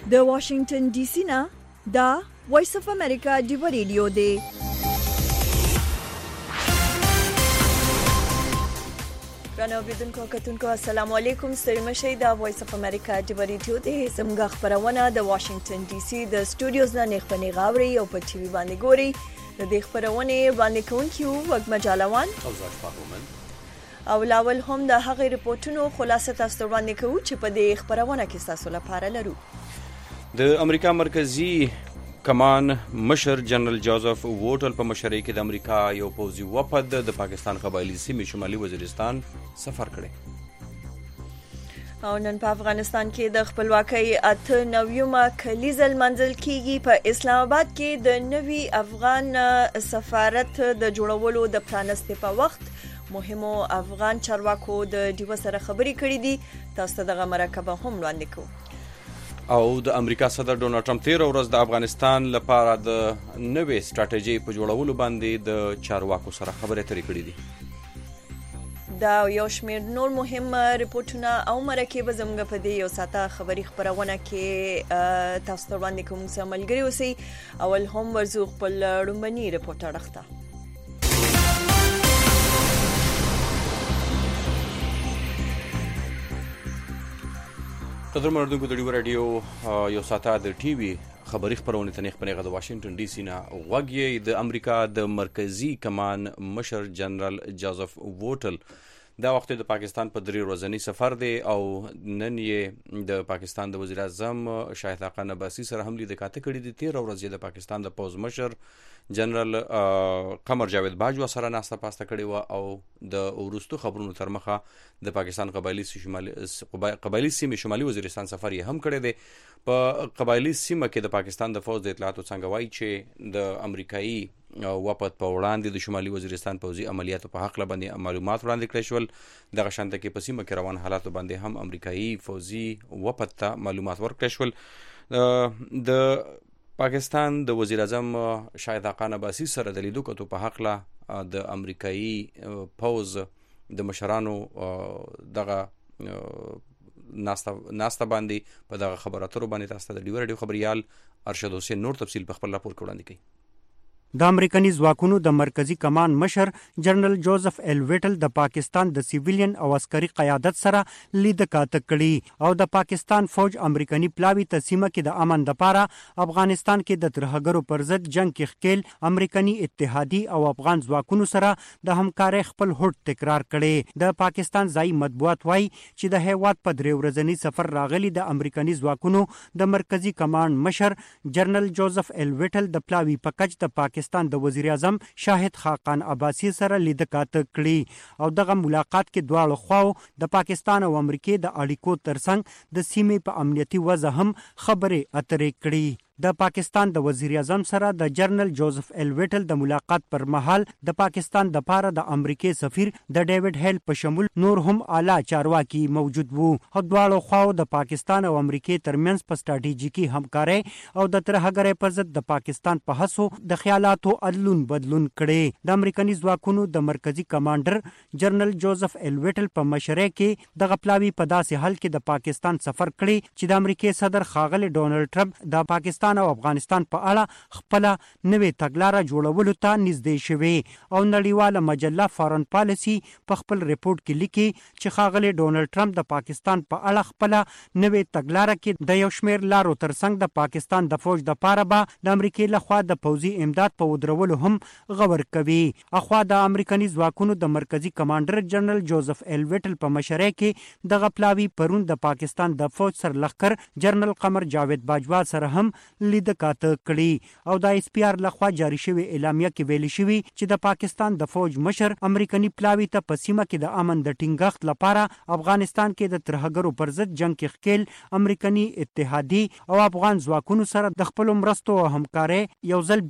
د واشنگټن ډي سي نه دا وایس اف امریکا دی ریډیو دی. رانو بریدونکو کتونکو السلام علیکم. ستړي مشئ. دا وایس اف امریکا دی ریډیو دی. زموږ خبرونه د واشنگټن ډي سي د سټوډیوز نه نخبني غاوري او په ټي وي باندې ګوري. د دې خبرونه باندې کوونکو وګ مجالوان او زاش پاکومن او لاول هم د هغې ریپورتونو خلاصه تاسو وړاندې کوو چې په دې خبرونه کې تاسو لپاره لرو. د امریکا مرکزی کمان مشر جنرال جوزف ووټل په مشرۍ کې د امریکا یو پوځي وفد د پاکستان قبایلی سیمې شمالي وزیرستان سفر کړی. او نن په افغانستان کې د خپلواکۍ 89مه کلیزه لمانځل کیږي. په اسلام آباد کې د نوي افغان سفارت د جوړولو د پرانستې په وخت مهمو افغان چارواکو د ډیو سره خبرې کړې دي. تاسو دغه مرکبه هم وړاندې کوو. او د امریکا صدر ډونالد ټرمپ 13 ورځ د افغانستان لپاره د نوې ستراتیژي په جوړولو باندې د چارواکو سره خبرې اترې کړې دي. دا یو شمېر نور مهم ریپورتونه او مرکې به زموږ په دې یو ساعته خبري خبرونه کې تاسو ته وړاندې کوم. سره ملګري اوسئ. اول هم ورزو خپل لومړني ریپورت راخته. قدر مردونکو د ډیو رادیو یو ساعته د ټي وي خبري خبرونه ته نخبنه غو واشنگټن ډي سي نه وګي د امریکا د مرکزی کمان مشر جنرال جوزف ووټل دا وخت د پاکستان په 3 ورځنی سفر دی او نن یې د پاکستان د وزیر اعظم شاهد خاقان عباسی سره هم لیدل کاته کړی دی. 13 ورځې د پاکستان د پوز مشر جنرال قمر جاوید باجوا سره ناسته پاسته کړی و او د ورستو خبرونو تر مخه د پاکستان قبایلی سیمې شمالي وزیرستان سفر یې هم کړی دی. په قبایلی سیمه کې د پاکستان د فوج د اطلاعاتو څنګه وایي چې د امریکایي وفد په وړاندې د شمالي وزیرستان پوځي عملیاتو په حق باندې معلومات وړاندې کړی شول. دغه شانته کې په سیمه کې روان حالاتو باندې هم امریکایي فوځي وفد ته معلومات ورکړی شول. د پاکستان د وزیر اعظم شاهد خاقان عباسی سره د لیدو کتو په حق د امریکایي پوز د مشرانو دغه ناسته باندې په دغه خبراتو باندې تاسو د ډیو رادیو خبريال ارشد حسین نور تفصیل په خپل راپور کې وړاندې کړي. د امریکایي ځواکونو د مرکزی کمان مشر جنرال جوزف ایل ویټل د پاکستان د سیویلین او عسکري قیادت سره لید کاته کړي او د پاکستان فوج امریکایي پلاوی تسیمه کې د امن لپاره افغانستان کې د ترهګرو پر ضد جنگ کې خپل امریکایي اتحادی او افغان ځواکونو سره د همکارۍ خپل هوډ تکرار کړي. د پاکستان ځای مطبوعات وایي چې د هیواد په 3 ورځنی سفر راغلي د امریکایي ځواکونو د مرکزی کمان مشر جنرال جوزف ایل ویټل د پلاوی په کچ د پاکستان د وزیر اعظم شاهد خاقان عباسی سره لید کاته کړي او دغه ملاقات کې دواړو خواو د پاکستان او امریکای د اړیکو ترڅنګ د سیمې په امنیتي وضع هم خبرې اترې کړي. د پاکستان د وزیر اعظم سره د جنرال جوزف ایل ویټل د ملاقات پر مهال د پاکستان د پاره د امریکای سفیر د ډیوډ هیل په شمول نور هم اعلی چارواکي موجود وو. هدواړو خواو د پاکستان او امریکای ترمنځ په ستراتیژیکي همکارۍ او د ترهګرۍ پر ضد د پاکستان په هڅو د خیالاتو ادلون بدلون کړي. د امریکایي ځواکونو د مرکزی کمانډر جنرال جوزف ایل ویټل په مشرۍ کې د غپلاوی په داسې حال کې د پاکستان سفر کړي چې د امریکای صدر ښاغلی ډونالد ټرمپ د پاکستان او افغانستان په اړه خپل نوې تګلارې جوړولو ته نږدې شوی او نړیواله مجله فارن پالیسی په خپل ریپورت کې لیکي چې ښاغلی ډونالد ټرمپ د پاکستان په اړه خپل نوې تګلارې کې د یو شمېر لارو ترڅنګ د پاکستان د فوج د پاره به د امریکای لخوا د پوځي امداد په ودرولو هم غور کوي. اخوا د امریکایي ځواکونو د مرکزی کمانډر جنرال جوزف ایل ویټل په مشرۍ کې د غپلاوی پرون د پاکستان د فوج سرلښکر جنرال قمر جاوید باجوا سره هم لید کاته کړي او د اس پی آر لخوا جاری شوی اعلامیه کې ویل شوی چې د پاکستان د فوج مشر امریکایي پلاوی ته په سیمه کې د امن د ټینګښت لپاره افغانستان کې د ترهګرو پر ضد جنگ کې خپل امریکایي اتحادی او افغان ځواکونو سره د خپل مرستو او همکارۍ یو ځل بیا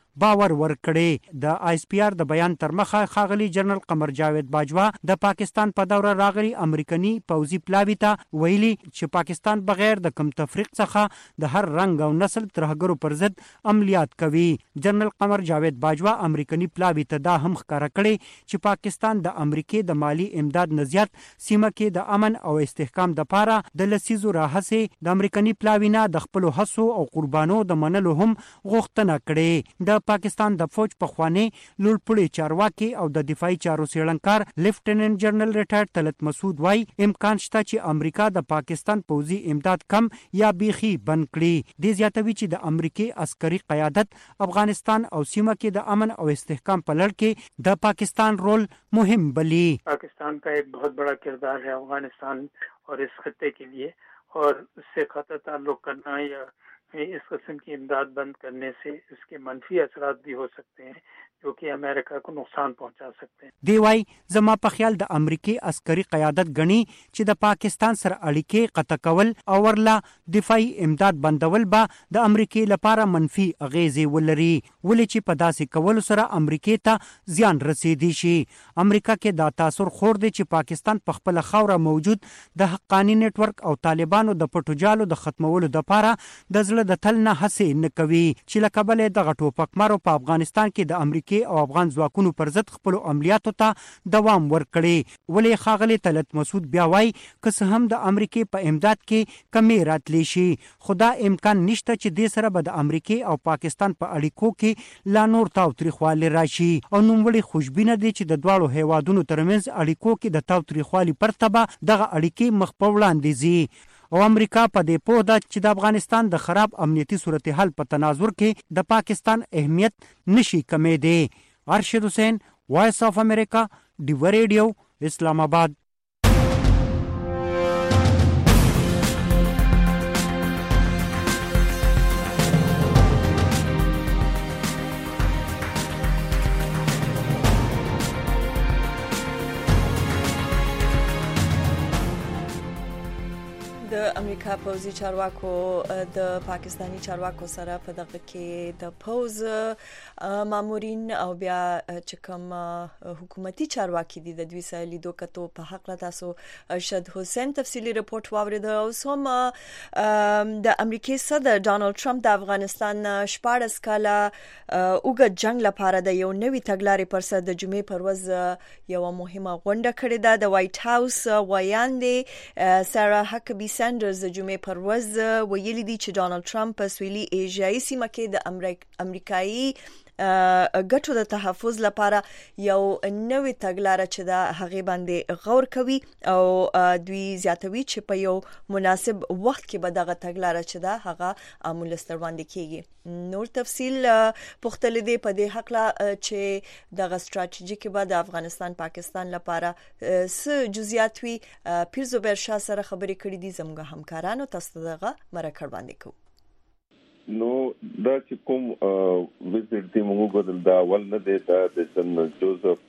باور ورکړي. د آی اس پی آر د بیان تر مخه ښاغلي جنرال قمر جاوید باجوا د پاکستان په دوره راغلي امریکایي پوځي پلاوي ته ویلي چې پاکستان بغیر د کم تفریق څخه د هر رنګ او نسل ترهګرو پر ضد عملیات کوي. جنرال قمر جاوید باجوا امریکایي پلاوي ته دا هم ښکاره کړي چې پاکستان د امریکای د مالی امداد نه زیات سیمه کې د امن او استحکام د پاره د لسیزو راهڅې د امریکایي پلاوي نه د خپل هڅو او قربانو د منلو هم غوښتنه کړې. د پاکستان د فوج پخوانی لوړپوړي چارواکي او د دفاعي چارو څېړنکار لیفټیننټ جنرال ریټایرډ طلعت مسعود وایي امکان شته چې امریکا د پاکستان پوځي امداد کم یا بیخي بند کړي. د زیاتوي چې د امریکای عسکري قیادت افغانستان او سیمه کې د امن او استحکام په لړ کې د پاکستان رول مهم بلی. पाकिस्तान का एक बहुत बड़ा किरदार है अफगानिस्तान और इस खत्ते के लिए, और उससे खतरा ताल्लुक करना या इस किस्म की इमदाद बंद करने से इसके मनफी असरात भी हो सकते हैं जो कि अमेरिका को नुकसान पहुंचा सकते हैं. دی وايي زما په خیال د امریکای عسکري قیادت غني چې د پاکستان سره اړیکې قطع کول او ورلا دفاعي امداد بندول به د امریکای لپاره منفي اغیزې ولري، ولې چې په داسې کول سره امریکای ته زیان رسیدي شي. امریکا کې دا تاثیر خور دی چې پاکستان په خپل خوره موجود د حقانی نت ورک او طالبانو د پټوجالو د ختمولو د لپاره د زړه د تل نه هڅې نه کوي چې لکه بلې د غټو پکمارو په افغانستان کې د امریکای او افغان ځواکونو پر ضد خپل عملیاتو ته دوام ورکړي. ولې ښاغلي طلعت مسعود بیا وایي که څه هم د امریکای په امداد کې کمې راتلی شي، خو دا امکان نشته چې دې سره به د امریکای او پاکستان په اړیکو کې لا نور تاوتریخوالی راشي. او نوموړی خوشبینه دی چې د دواړو هیوادونو ترمنځ اړیکو کې د تاوتریخوالي پرته به دغه اړیکې مخ په وړاندې ځي. او امریکا په دې پوه ده چې د افغانستان د خراب امنیتي صورتحال په تناظر کې د پاکستان اهمیت نشي کمیدي. ارشد حسین، وایس آف امریکا، ډیو ریډیو، اسلام آباد. د امریکا پوځي چارواکو د پاکستانی چارواکو سره په دغه کې د پوځ مامورین او بیا چې کوم حکومتي چارواکي دي د دوی سره لیدو کتو په حق لا تاسو ارشد حسین تفصیلی رپورت واورید. او سم د امریکای صدر ډانلډ ټرمپ د افغانستان 14 کاله اوږد جنگ لپاره د یو نوي تګلارې پر سر د جمعې پر ورځ یو مهمه غونډه کړې ده. د وایټ هاوس وایاندې سارا هکبي ساندرز د جمعې پر ورځ ویلي دي چې ډانلډ ټرمپ په سویلي ایشیایي سیمه کې د امریکایي ګټو د تحفظ لپاره یو نوې تګلارې چې د هغې باندې غور کوي او دوی زیاتوي چې په یو مناسب وخت کې به دغه تګلارې چې د هغه عمل ستروانده کیږي. نور تفصیل پختل دی په دې حق لا چې دغه ستراتیژي کې به د افغانستان پاکستان لپاره څه جزئیات وي. پیر زبیر شاه سره خبرې کړې دي زموږ همکارانو، تاسو دغه مرکه باندې کوو. نو دا چې کوم وزټ دی موږ بدل دا ول نه دی دا د جنرال جوزف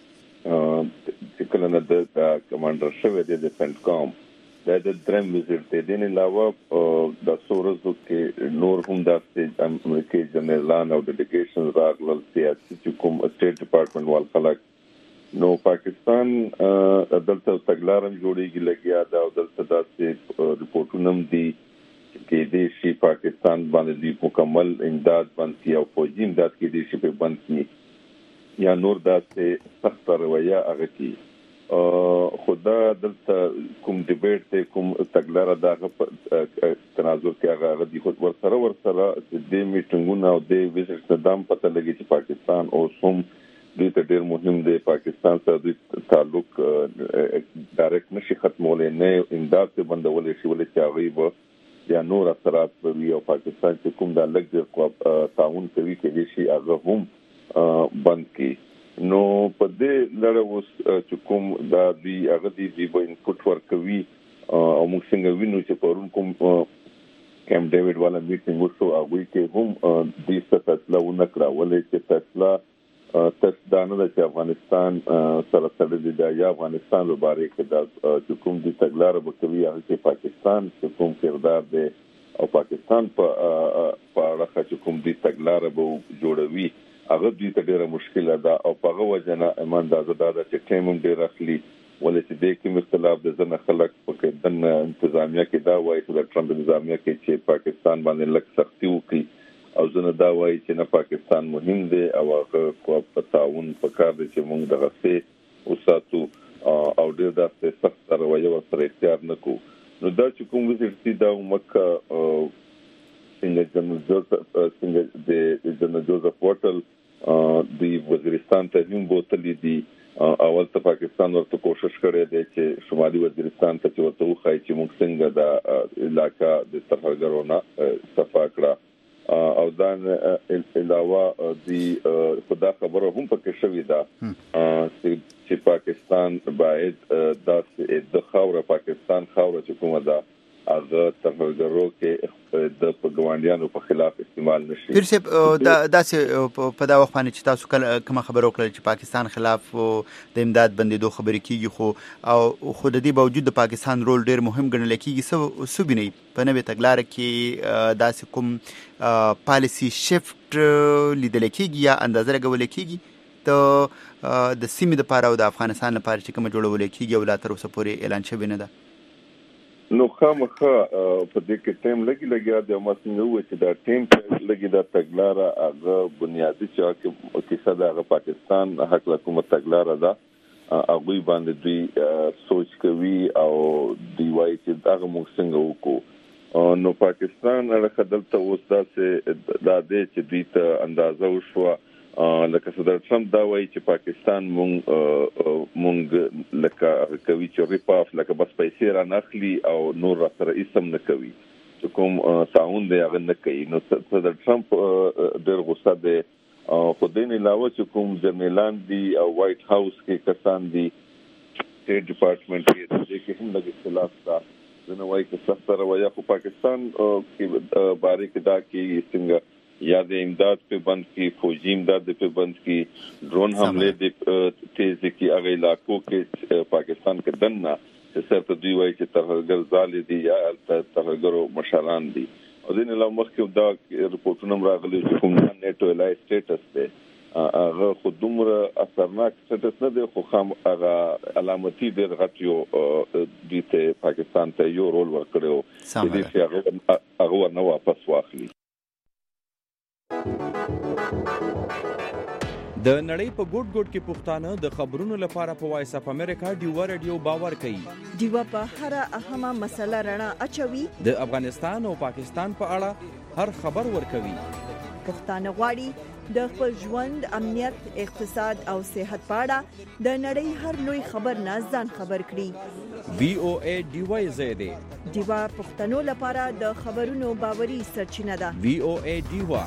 چې کله نه د کمانډر شوی دی د سنټکام دا د درم وزټ دی. د نه علاوه د سورزو کې نور هم د امریکای جنرالان او ډیلیګیشن راغلل سیاسي چې کوم سټیټ ډپارټمنټ وال خلک. نو پاکستان دلته تګلارم جوړیږي لګیا دا او دلته داسې رپورټونه هم دي کې د شي پاکستان باندې مکمل امداد باندې او فوجي امداد کې د شي په باندې یا نور داسې سخت رویه هغه کې خدا دلته کوم ډیبیټ ته کوم تګلاره دغه تناظر کې هغه د خود ورسره د میټینګونو او د وزیر صدام پته لګي چې پاکستان او سوم دوی ته ډیر مهم دی. پاکستان سره د تعلق ډایرکټ نشي ختمولای، نه امداد ته بندولای شي ولې چې هغه یا نور اثرات په یو پاکستان چې کوم د لګ تعاون کوي کې شي هغه هم بند کی. نو په دې لړ اوس چې کوم دا دی هغه دی په انپوټ ورکوي او موږ څنګه وینو چې پرون کوم کیمپ ډیوډ والا میټینګ وشو هغه کې هم د ستاسو ونکړه ولې چې تاسو دانه د افغانستان سره سره د افغانستان لپاره کې د کوم د تګلارې بکوي هغه کې پاکستان چې کوم کردار دی او پاکستان په اړه چې کوم دي تګلارې به جوړوي هغه دوی ته ډیره مشکله ده او په هغه وجه نه ایماندار ده چې ټیم هم ډیر اخلي ولې چې د کوم اختلاف د ځنه خلک په دن انتظامیه کې دا وایي چې د ټرمپ انتظامیه کې چې پاکستان باندې لک سختي وکړي او ځنه دا وایي چې نه پاکستان مهم دی او هغه په تعاون په کار دی چې موږ دغه څه وساتو او ډیر د سخت رویه ورسره اختیار نکو نو دا چې کوم وزیر دا مکه څنګه جنرال جوزف وټل د وزیرستان ته هم بوتلې دي اول ته پاکستان ورته کوشش کړی دی چې شمالي وزیرستان ته ورته وخایي چې موږ څنګه د علاقہ د ترهګرونو صفا کړه او دا علاوه د خدا خبره هم پکې شوې ده چې پاکستان باید د خاور پاکستان خاور چې کومه ده هغه ترهګرو کې د پګوانډیانو په خلاف استعمال نشي پیر صاحب داسې په دا وخت باندې چې تاسو کوم خبر وکړل چې پاکستان خلاف د امداد بندیدو خبرې کیږي خو د دې باوجود د پاکستان رول ډیر مهم ګڼل کیږي سو بنئ په نوې تګلارې کې داسې کوم پالیسی شفت لیدل کیږي یا اندازه لګول کیږي د سیمې لپاره او د افغانستان لپاره چې کوم جوړول کیږي او لا تر اوسه پورې اعلان شوی نه ده نو خامخا په دې کې ټیم لګیا دی او څنګه و چې دا ټیم لګی دا تګلاره هغه بنیادی چې کیسه دا پاکستان حق له کومه تګلاره ده هغه باندې دوی سوچ کوي او دی وایي چې دا موږ څنګه وکړو نو پاکستان هغه دلته اوس دا دې چې دوی ته اندازه وشو لکه صدر ټرمپ دا وایي چې پاکستان مونږ لکه کوي چې ریپاف لکه بس پیسې را نخلي او نور را سره اسم نه کوي چې کوم تعاون دی هغه نه کوي نو صدر ټرمپ ډېر غوسه دی خو دین علاوه چې کوم جرنیلان دي او وایټ هاوس کې کسان دي سټیټ ډپارټمنټ کې هم د اختلاف دا نو وایي چې سخت رویه خو پاکستان کې باره کې دا کې څنګه یا د امداد په بند کې فوجي امداد په بند کې ډرون حمله د تیز کی هغه علاقو کې پاکستان کې دنه چې سره دوی وایي چې ترهګر ځالې دي یا ترهګرو مشران دي او دین له مخکې دا رپورټونه راغلي چې کوم نیټو الای سټیټس دی هغه خودمره اثرناک سټیټس نه دی خو هغه علامتي دی غټیو د پاکستان ته یو رول ورکړو چې هغه نه واپس واخلي د نړۍ په ګوټ ګوټ کې پښتانه د خبرونو لپاره په وایس اپ امریکا ډیوا رادیو باور کوي ډیوا په هر اهمه مسله رڼا اچوي د افغانستان او پاکستان په اړه هر خبر ورکوي پښتانه غواړي د خپل ژوند امنیت اقتصاد او صحت په اړه د نړۍ هر لوی خبر نه ځان خبر کړي وی او ای ډیوا زیاده ډیوا پښتنو لپاره د خبرونو باوري سرچینه ده وی او ای ډیوا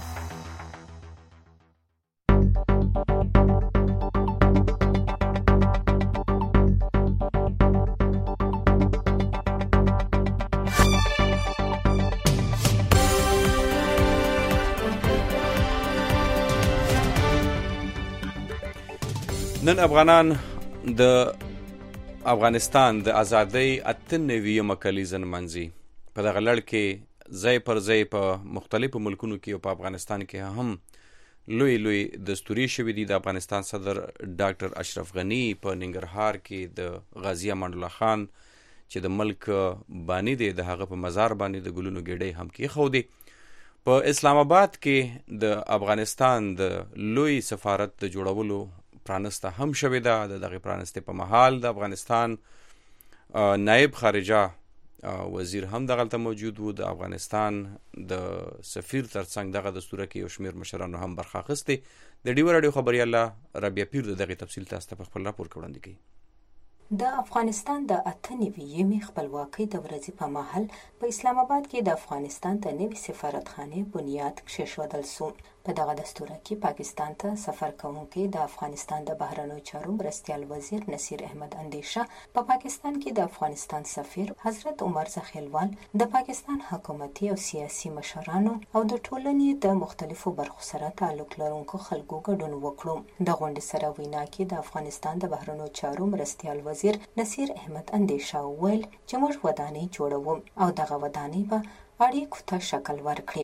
نن افغانان د افغانستان د ازادۍ 98 کلیزه نمانځي په دغه لړ کې ځای پر ځای په مختلفو ملکونو کې او په افغانستان کې هم لوی دستوري شوي دي د افغانستان صدر ډاکټر اشرف غنی په ننګرهار کې د غازی امان الله خان چې د ملک بانی دی د هغه په مزار باندې د ګلونو ګډۍ هم کې خو دی په اسلام آباد کې د افغانستان د لوی سفارت د جوړولو پرانسته هم شوې ده د دغه پرانسته په محل د افغانستان نائب خارجه وزیر هم دغلته موجود وو د افغانستان د سفیر ترڅنګ دغه دستور کې یو شمېر مشرانو هم برخه اخیسته د ډیو رادیو خبرياله ربيع پیر دغه تفصیل تاسو په خپل راپور کې وړاندې کړي د افغانستان د 98 خپلواکۍ د ورځې په مهال په اسلام آباد کې د افغانستان ته نوې سفارتخانه بنیاد کېښودل شو. په دغه دستور کې پاکستان ته سفر کوونکي د افغانستان د بهرنیو چارو مرستیال وزیر نصیر احمد اندیشه په پاکستان کې د افغانستان سفیر حضرت عمر زخیلوال د پاکستان حکومتي او سیاسي مشرانو او د ټولنې د مختلفو برخو سره تعلق لرونکو خلکو ګډون وکړو. د غونډې سره وینا کې د افغانستان د بهرنیو چارو مرستیال وزیر نصیر احمد اندیشه ویل چې موږ ودانۍ جوړوو او دغه ودانۍ به اړیکو ته شکل ورکړي.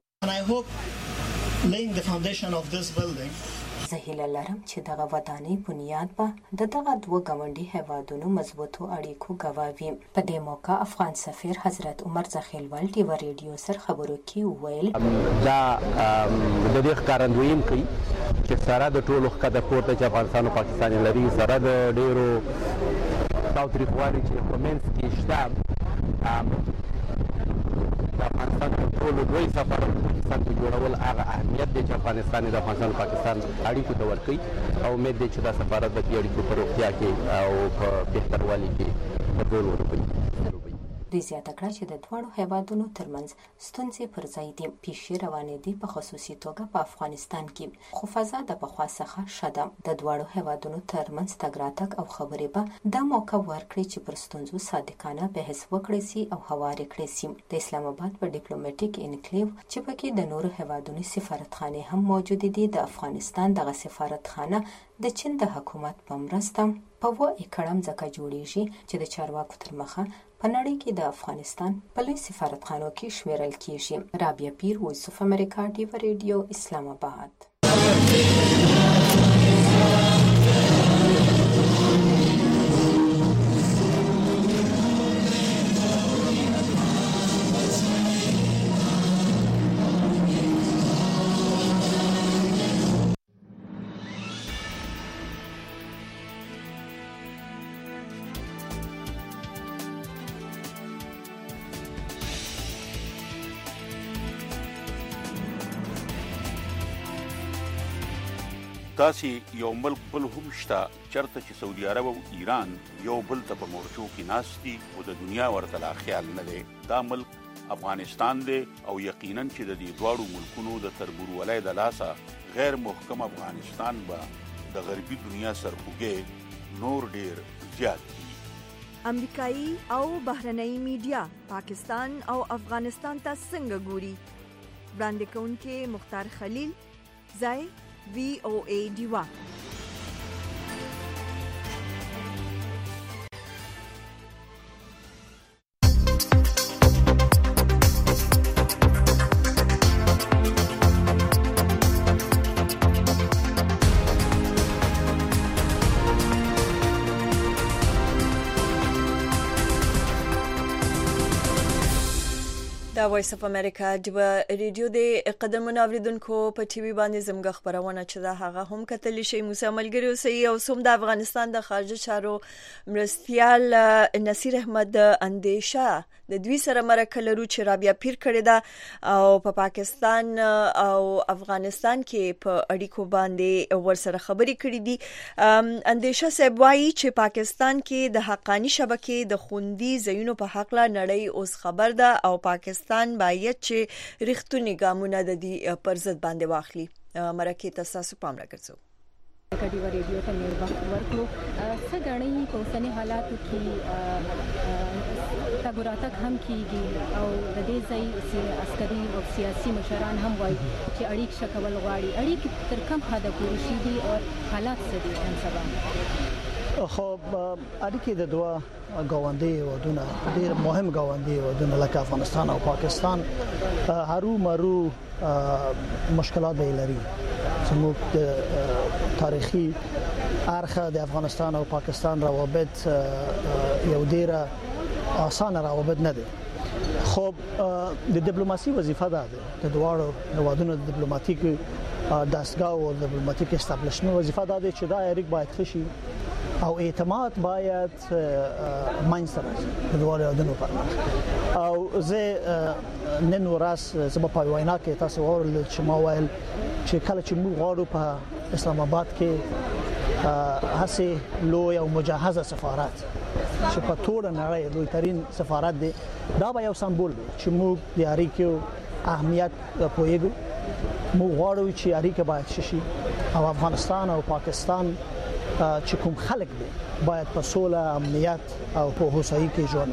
زه هیله لرم چې دغه ودانۍ بنیاد به د دغه دوه ګاونډي هیوادونو مضبوطو اړیکو ګواه وي. په دې موقع افغان سفیر حضرت عمر زخیلول ډیوه ریډیو سره خبرو کې وویل دا د دې ښکارندویي کوي چې سره د ټولو ښکته پورته چې افغانستان او پاکستان لري، سره د ډیرو تاوتریخوالي چې په منځ کې شته، د افغانستان ټولو دوی سفارت پاکستان کې جوړول هغه اهمیت دی چې افغانستان د افغانستان او پاکستان اړیکو ته ورکوي، او امید دی چې دا سفارت د اړیکو په روغتیا کې او په بهتروالي کې بدلون ورکوي. دوی زیاته کړه چې د دواړو هیوادونو ترمنځ ستونزې پر ځای دي، پیښې روانې دي په خصوصي توګه په افغانستان کې، خو فضا د پخوا څخه ښه ده. د دواړو هیوادونو ترمنځ تګ راتګ او خبرې به دا موقع ورکړي چې پر ستونزو صادقانه بحث وکړي سي او هوارې کړي سي. د اسلام آباد په ډیپلوماټیک انکلیو چې پکې د نورو هیوادونو سفارتخانې هم موجود دي، د افغانستان دغه سفارتخانه د چین د حکومت په مرسته په 1 ایکړ ځمکه جوړیږي چې د چارواکو تر مخه په نړۍ کې د افغانستان په لوی سفارتخانو کې شمیرل کیږي. رابعه پیر، وایس اف امریکا، ډیوه ریډیو، اسلام آباد. داسې یو ملک بل هم شته چرته چې سعودي عرب او ایران یو بل ته په مورچو کې ناست دي او د دنیا ورته لا خیال نه دی. دا ملک افغانستان دی او یقینا چې د دې دواړو ملکونو د تربورولۍ د لاسه غیر محکم افغانستان به د غربي دنیا سرخوږی نور ډیر زیات دي. امریکایي او بهرنۍ میډیا پاکستان او افغانستان ته څنګه ګوري؟ وړاندې کوونکي مختار خلیل، ځای VOA ډیوا. دا وایس اف امریکا ډیوه ریډیو د قدرمن اوریدونکو په ټي وي باندې زموږ خبرونه چې دا هغه هم کتلی شي. موسی ملګری اوسئ او سوم د افغانستان د خارجه چارو مرستیال نصیر احمد اندیشه د دوی سره مرکه لرو چې رابعه پیر کړې ده او په پاکستان او افغانستان کې په اړیکو باندې ورسره خبرې کړې دي. اندیشه صاحب وایي چې پاکستان کې د حقانی شبکې د خوندي ځایونو په حق لا نړۍ اوس خبر ده او پاکستان باید چې رښتونی ګامونه د دې پر ضد باندې واخلي. مرکه تاسو پام راګرځو. ډیوه ریډیو ته مې وخت ورکړو. څه ګڼئ په اوسني حالاتو کې تګ راتګ هم کیږي او د دې ځای عسکري او سیاسي مشران هم وایي چې اړیکې ښه کول غواړي. اړیکې تر کوم حده پورې شي دي او حالات څه دي نن سبا؟ خب اړیکې د دوه ګاونډي هیوادونو ډېر مهم ګاونډي هیوادونه لکه افغانستان او پاکستان هرو مرو مشکلات به لري. زموږ د تاریخي اړخ د افغانستان او پاکستان روابط یو ډېر آسان روابط نه دي. خب د ډیپلوماسي وظیفه ده د دواړو هیوادونو د ډیپلوماټیک دستګاه او ډیپلوماټیک استابلیشمنت وظیفه ده چې دا اړیکې باید ښه شي او اعتماد باید منځته راشي د دواړو هیوادونو پر مخ. او زه نن ورځ زما په وینا کې تاسو اورل چې ما ویل چې کله چې موږ غواړو په اسلام آباد کې هسه لوی او مجهزه سفارت چې په ټوله نړۍ لوی ترين سفارت دی، دا به یو سمبول دی چې موږ د اړیکو اهمیت پوهیږو. موږ غواړو چې اړیکې باید شي او افغانستان او پاکستان چې کوم خلک دي باید په سوله، امنیت او په هوساینه کې ژوند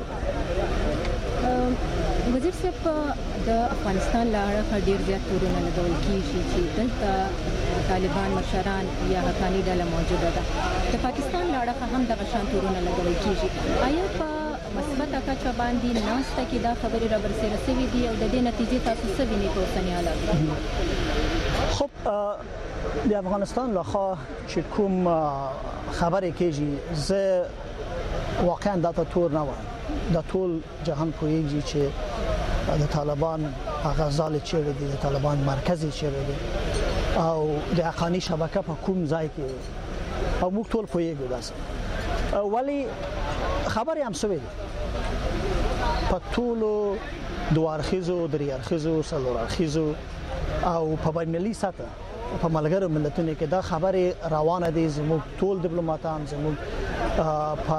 وکړي. وزیر صاحب د افغانستان له اړخه ډیر زیات تورونه لګول کیږي چې دلته طالبان مشران یا حقانی ډله موجوده ده. د پاکستان له اړخه هم دغه شان تورونه لګول کیږي. آیا په مثبت کچه کچه باندې ناسته کې دا خبرې را برسېره شوې دي او د دې نتیجې تاسو څه وینئ په اوسني حالات کې؟ خب د افغانستان لخوا چې کوم خبرې کېږي زه واقعا دا ته تور نه وایم. د ټول جهان پوهیږي چې د طالبان هغه ځای چیرې دي، د طالبان مرکز چیرې دی او د حقانی شبکه په کوم ځای کې او موږ ټول پوهیږو داسې. ولی خبرې هم سوي دي په ټولو دوه اړخیزو، درې اړخیزو، څلور اړخیزو او په بین‌المللي سطح په ملګرو ملتونو کې دا خبرې روانه دي. زموږ ټول ډیپلوماټان زموږ په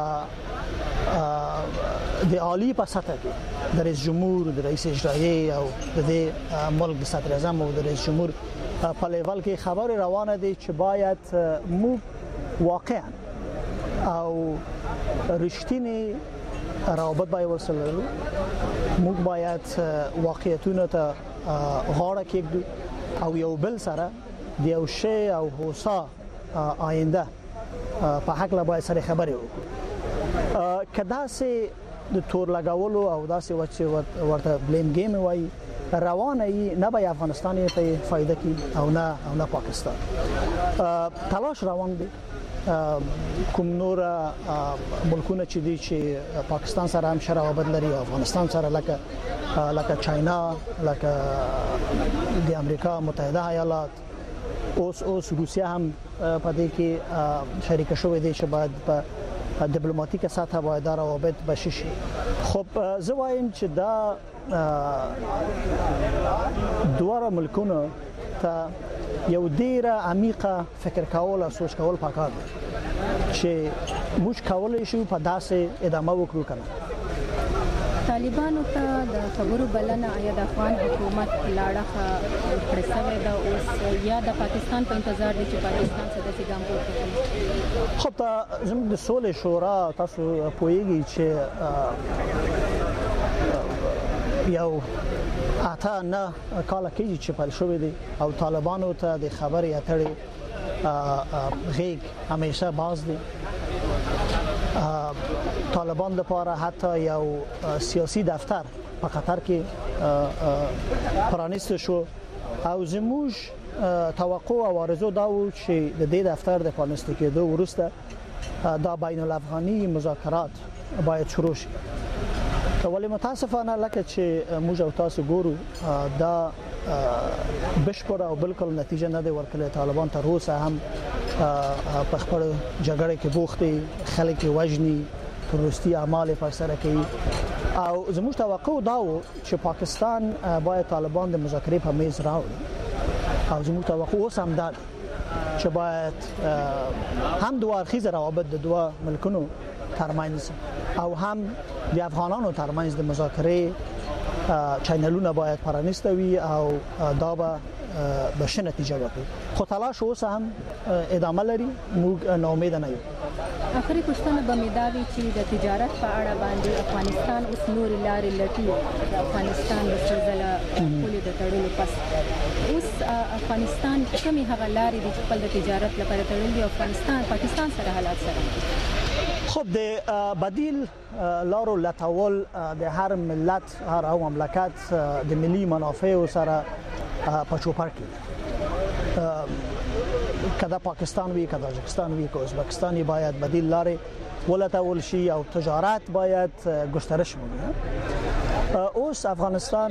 د عالی په سطح کې د رئیس جمهور، د رئیس اجرایي او د ملک د صدر اعظم او د رئیس جمهور په لیول کې خبرې روانه دي چې باید موږ واقعا او رښتینی روابط باید ورسره موږ باید واقعیتونو ته غاړه کېږدو او یو بل سره د یو شی او هوسا آینده په حق لا باید سره خبرې وکړو. کدا سه د تور لګاولو او داسې ورته بلیم گیم وای روانه نه به افغانستان ته فائدہ کی او نه پاکستان. تلاش روان دي کوم نور ملکونه چې دي چې پاکستان سره هم شراوت لري او افغانستان سره لکه چاینا، لکه د امریکا متحده ایالات، اوس روسیا هم په دې کې شریک شوې دي چې باید په دیپلوماټیکه سطح باید روابط بشي. خب زه وایم چې دا دوه ملکونه ته یو ډیره عمیقه فکر کول او سوچ کول پکار دي چې موږ کولای شو په داسې ادامه وکړو کنه. طالبانو ته د خبرو بلنه یا د افغان حکومت لاړه کړې شوې ده اوس یا د پاکستان په انتظار دي چې پاکستان څه داسې ګام پورته کړي؟ خب زموږ د سولې شورا تاسو پوهیږئ چې یو اته نه کال کېږي چې پیل شوې دي او طالبانو ته د خبرې اترې غیږ همیشه باز دي. طالبان لپاره حتی یو سیاسي دفتر په قطر کې پرانیسته شو او زموږ توقع او آرزو دا و چې د دې دفتر د پرانیسته کېدو وروسته دا بین الافغاني مذاکرات باید شروع شي. ولی متاسفانه لکه چې موږ او تاسو ګورو دا بشپړ او بالکل نتیجه نه دی ورکړې. طالبان تر اوسه هم په خپل جګړه کې بوخت دي، خلک وژني، تروریستي اعمال پر سره کوي او زموږ توقع دا و چې پاکستان باید طالبان د مذاکرې په میز راوړي او زموږ توقع اوس هم دا چې باید هم دوه اړخیز روابط د دوه ملکونو ترمنځ او هم د افغانانو ترمنځ د مذاکرې چینلونه باید پرانیسته وي او دا به ښه نتیجه ورکړي. خو تلاش اوس هم ادامه لري، موږ ناامید نه یو. اخري پوښتنه به مې دا وي چې د تجارت په اړه باندې افغانستان اوس نور لارې لټي. د افغانستان د سلسله پولې د تړلو پس اوس افغانستان کومې هغه لارې دي چې خپل د تجارت لپاره تړلې او پاکستان سره حالات سره؟ خب د بدیل لارو لټول د هر ملت، هر مملکت د ملي منافع سره په چوپړ کې کدا پاکستان وی، کدا تاجکستان وی، که ازبکستان باید بدیل لارې ولټول شي او تجارت باید گسترش ومومي. اوس افغانستان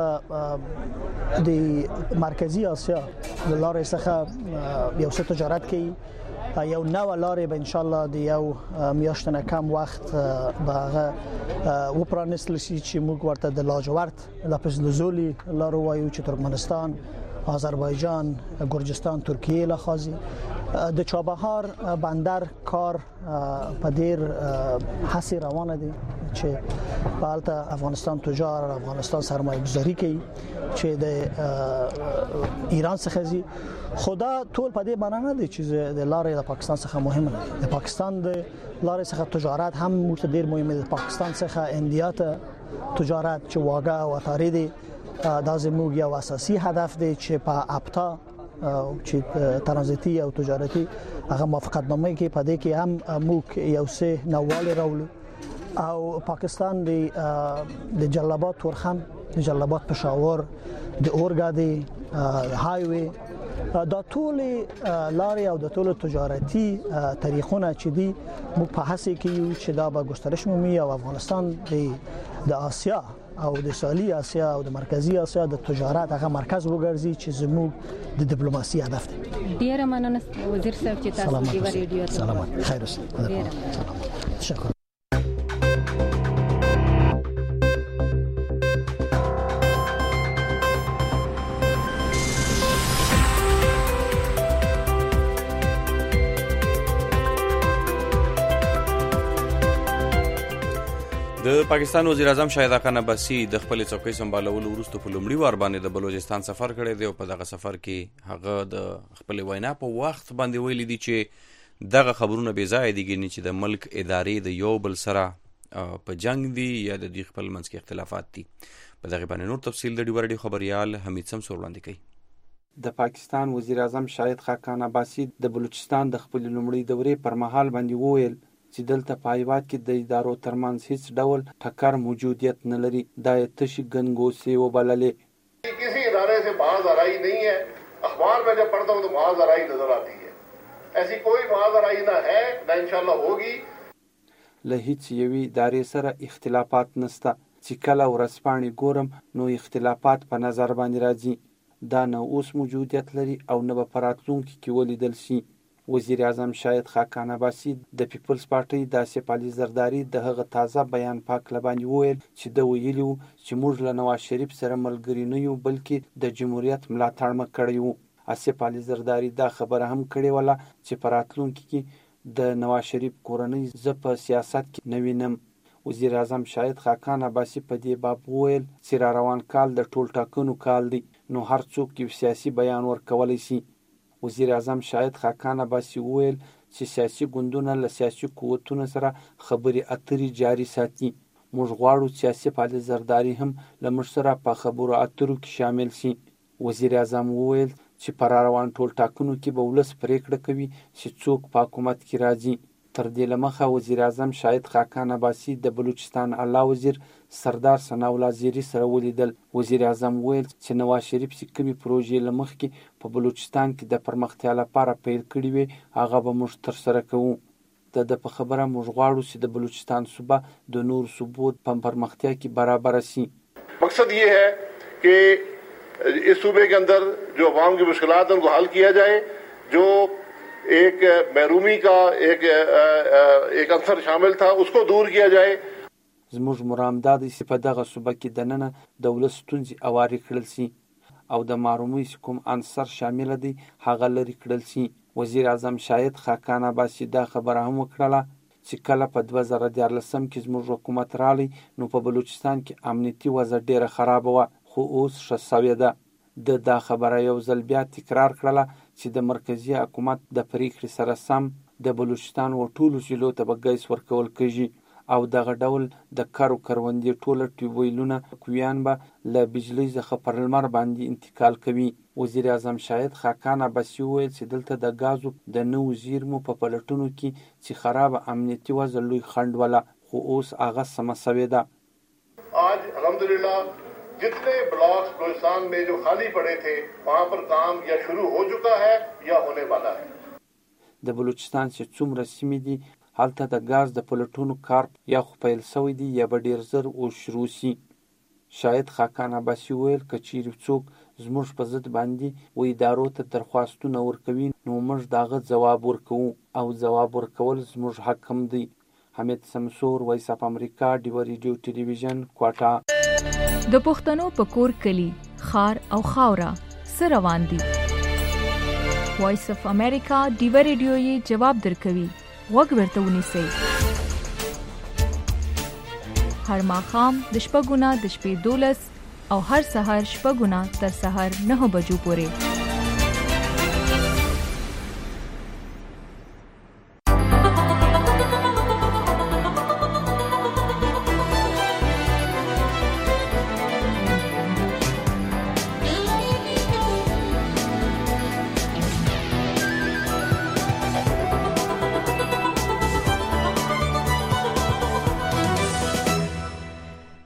د مرکزی آسیا د لارې څخه یو څه تجارت کوي. یو نوې لارې به ان شاء الله د یو میاشتنه کم وخت به و پرانیستل شي چې موږ ورته د لاجورد لپسلزولي لارو وایو چې ترکمنستان، آذربایجان، گرجستان، ترکیه لخوازي د چابهار بندر کار په ډیر هڅې روانه دي چې بالته افغانستان تجار افغانستان سرمایه گذاری کوي چې د ایران څخه زی. خدا ټول په دې معنی نه دي چې د لارې د پاکستان څخه مهمه ده. د پاکستان د لارې څخه تجارت هم موږ ډیر مهمه ده. پاکستان څخه انډیا ته تجارت چې واګه او اتارې دي دا زموږ یو اساسي هدف دی چې په اپتا چې ترانزیتي او تجارتي هغه موافقتنامه کې په دې کې هم موږ یو څه نووالی راولو او پاکستان د جلالاباد تورخم، د جلالاباد پشاور، د اورګاډي هایوي، دا ټول لارې او د ټول تجارتي طریقونه چې دي موږ په هڅه کې یو چې دا به ګسترش مومي او افغانستان د آسیا او د سالي آسیا او د مرکزی آسیا د تجارت هغه مرکز وګرځي چې زموږ د ډیپلوماسي هدف دی. ډیره مننه وزیر صاحب چې تاسو د ریډیو ته سلامات خیر اوسئ. شکر. د پاکستان وزیر اعظم شاهد خان عباسي د خپل څوکۍ سمبالولو وروسته په لومړي وار باندې د بلوچستان سفر کړی دی او په دغه سفر کې هغه د خپل وینا په وخت باندې ویلي دي چې دغه خبرونه بې ځایه دي چې د ملک ادارې د یو بل سره په جنگ دي یا د دوی خپل منځ کې اختلافات دي. په دغه باندې نور تفصیل د ډیورډي خبريال حمید سمسور وړاندې کوي. د پاکستان وزیر اعظم شاهد خاقان عباسي د بلوچستان د خپل لومړي دورې پر مهال باندې وویل چې دلته په هیواد کې د ادارو ترمنځ هیڅ ډول ټکر موجودیت نه لري. دا یې تشي ګنګوسې وبللې. کسی ادارے سے باز آرائی نہیں ہے. اخبار میں جب پڑھتا ہوں تو باز آرائی نظر آتی ہے. ایسی کوئی باز آرائی نہ ہے نہ انشاءاللہ ہوگی. له هیڅ یوې ادارې سره اختلافات نشته. چې کله ورځپاڼې ګورم نو اختلافات په نظر باندې راځي. دا نه اوس موجودیت لري او نه به په راتلونکي کې ولیدل شي. وزیر اعظم شاهد خاقان عباسي د پیپلز پارټۍ د آصف علي زرداري د هغه تازه بیان پاک لباندې وویل چې د ویلي وو چې موږ له نواز شریف سره ملګري نه یو بلکې د جمهوریت ملاتړ مو کړی وو. آصف علي زرداري دا خبره هم کړې وله چې په راتلونکي کې د نواز شریف کورنۍ زه په سیاست کې نه وینم. وزیر اعظم شاهد خاقان عباسي په دې باب وویل چې را روان کال د ټول ټاکنو کال دی نو هر څوک یو سیاسي بیان ورکولی شي. وزیر اعظم شاهد خاقان عباسي وویل چې سیاسي ګوندونه له سیاسي قوتونو سره خبرې اترې جاري ساتي. موږ غواړو چې آصف علي زرداري هم له موږ سره په خبرو اترو کې شامل شي. وزیر اعظم وویل چې په روان ټول ټاکنو کې به ولس پریکړه کوي چې څوک په حکومت کې راځي. تر دې لمخه وزیر اعظم شاهد خاقان عباسي د بلوچستان اعلی وزیر سردار ثناءالله زیري سره ولیدل. وزیر اعظم ویل چې نواز شریف چې کومې پروژې له مخکې په بلوچستان کې د پرمختیا لپاره پیل کړي وي هغه به موږ ترسره کوو. د په خبره موږ غواړو چې د بلوچستان صوبه د نور صوبو په پرمختیا کې برابر شي. مقصد یہ ہے کہ اس صوبے کے اندر جو عوام کی مشکلات ہیں ان کو حل کیا جائے. جو ایک محرومی کا ایک عنصر شامل تھا اس کو دور کیا جائے. زموږ مرام دا دی چې په دغه صوبه کې دننه د ولس ستونزې اوارې کړل شي او د محرومۍ چې کوم عنصر شامل دی هغه لرې کړل شي. وزیر اعظم شاهد خاقان عباسي دا خبره هم وکړله چې کله په 2014 کې زموږ حکومت رالی نو په بلوچستان کې امنیتي وضع ډیره خرابه وه خو اوس ښه سوې ده. دا خبره یو ځل بیا تکرار کړله چې د مرکزی حکومت د پریکړې سره سم د بلوچستان و ټولو ضلعو ته به ګیس ورکول کېږي او دغه ډول د کرو کروندې ټوله ټیوبویلونه کویان به له بجلۍ څخه پر لمر باندې انتقال کوي. وزیر اعظم شاهد خاقان عباسي وویل چې دلته د ګازو د نوو زیرمو په پلټونو کې چې خراب امنیتي وضع لوی خنډ وله خو اوس هغه سمه سوې ده. آج الحمدللہ جتنے بلاکس بلوچستان میں جو خالی پڑے تھے وہاں پر کام یا شروع ہو چکا ہے یا ہونے والا ہے. د بلوچستان چې څومره سیمې دي هلته د ګاز د پلټونو کار یا خو پیل شوی دی یا به ډیر زر او شروع شي. شاهد خاقان عباسي ویل که چیرې څوک زموږ په ضد باندې و ادارو ته درخواستونه ورکوي نو موږ د هغه ځواب ورکوو او ځواب ورکول زموږ حق هم دی. حمید سمسور، وایس اف امریکا، ډیو ریډیو ټلویزیون، کوټه. د پښتنو په کور کلی خار او خاورا سره روان دي. وایس اف امریکا ډیو ریډیو یې جواب درکوي. وګ ورته ونیسئ. هر ماښام د شپږونه د شپې 12 او هر سهار شپږونه تر سهار 9 بجو پورې.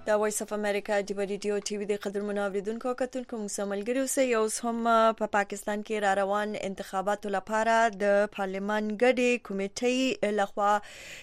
دا وایس اف امریکا دی ریډیو ټي وي د قدر منوریدونکو کتونکو مسملګری اوسه یو هم په پاکستان کې را روان انتخاباتو لپاره د پارلمان ګډي کمیټې لخوا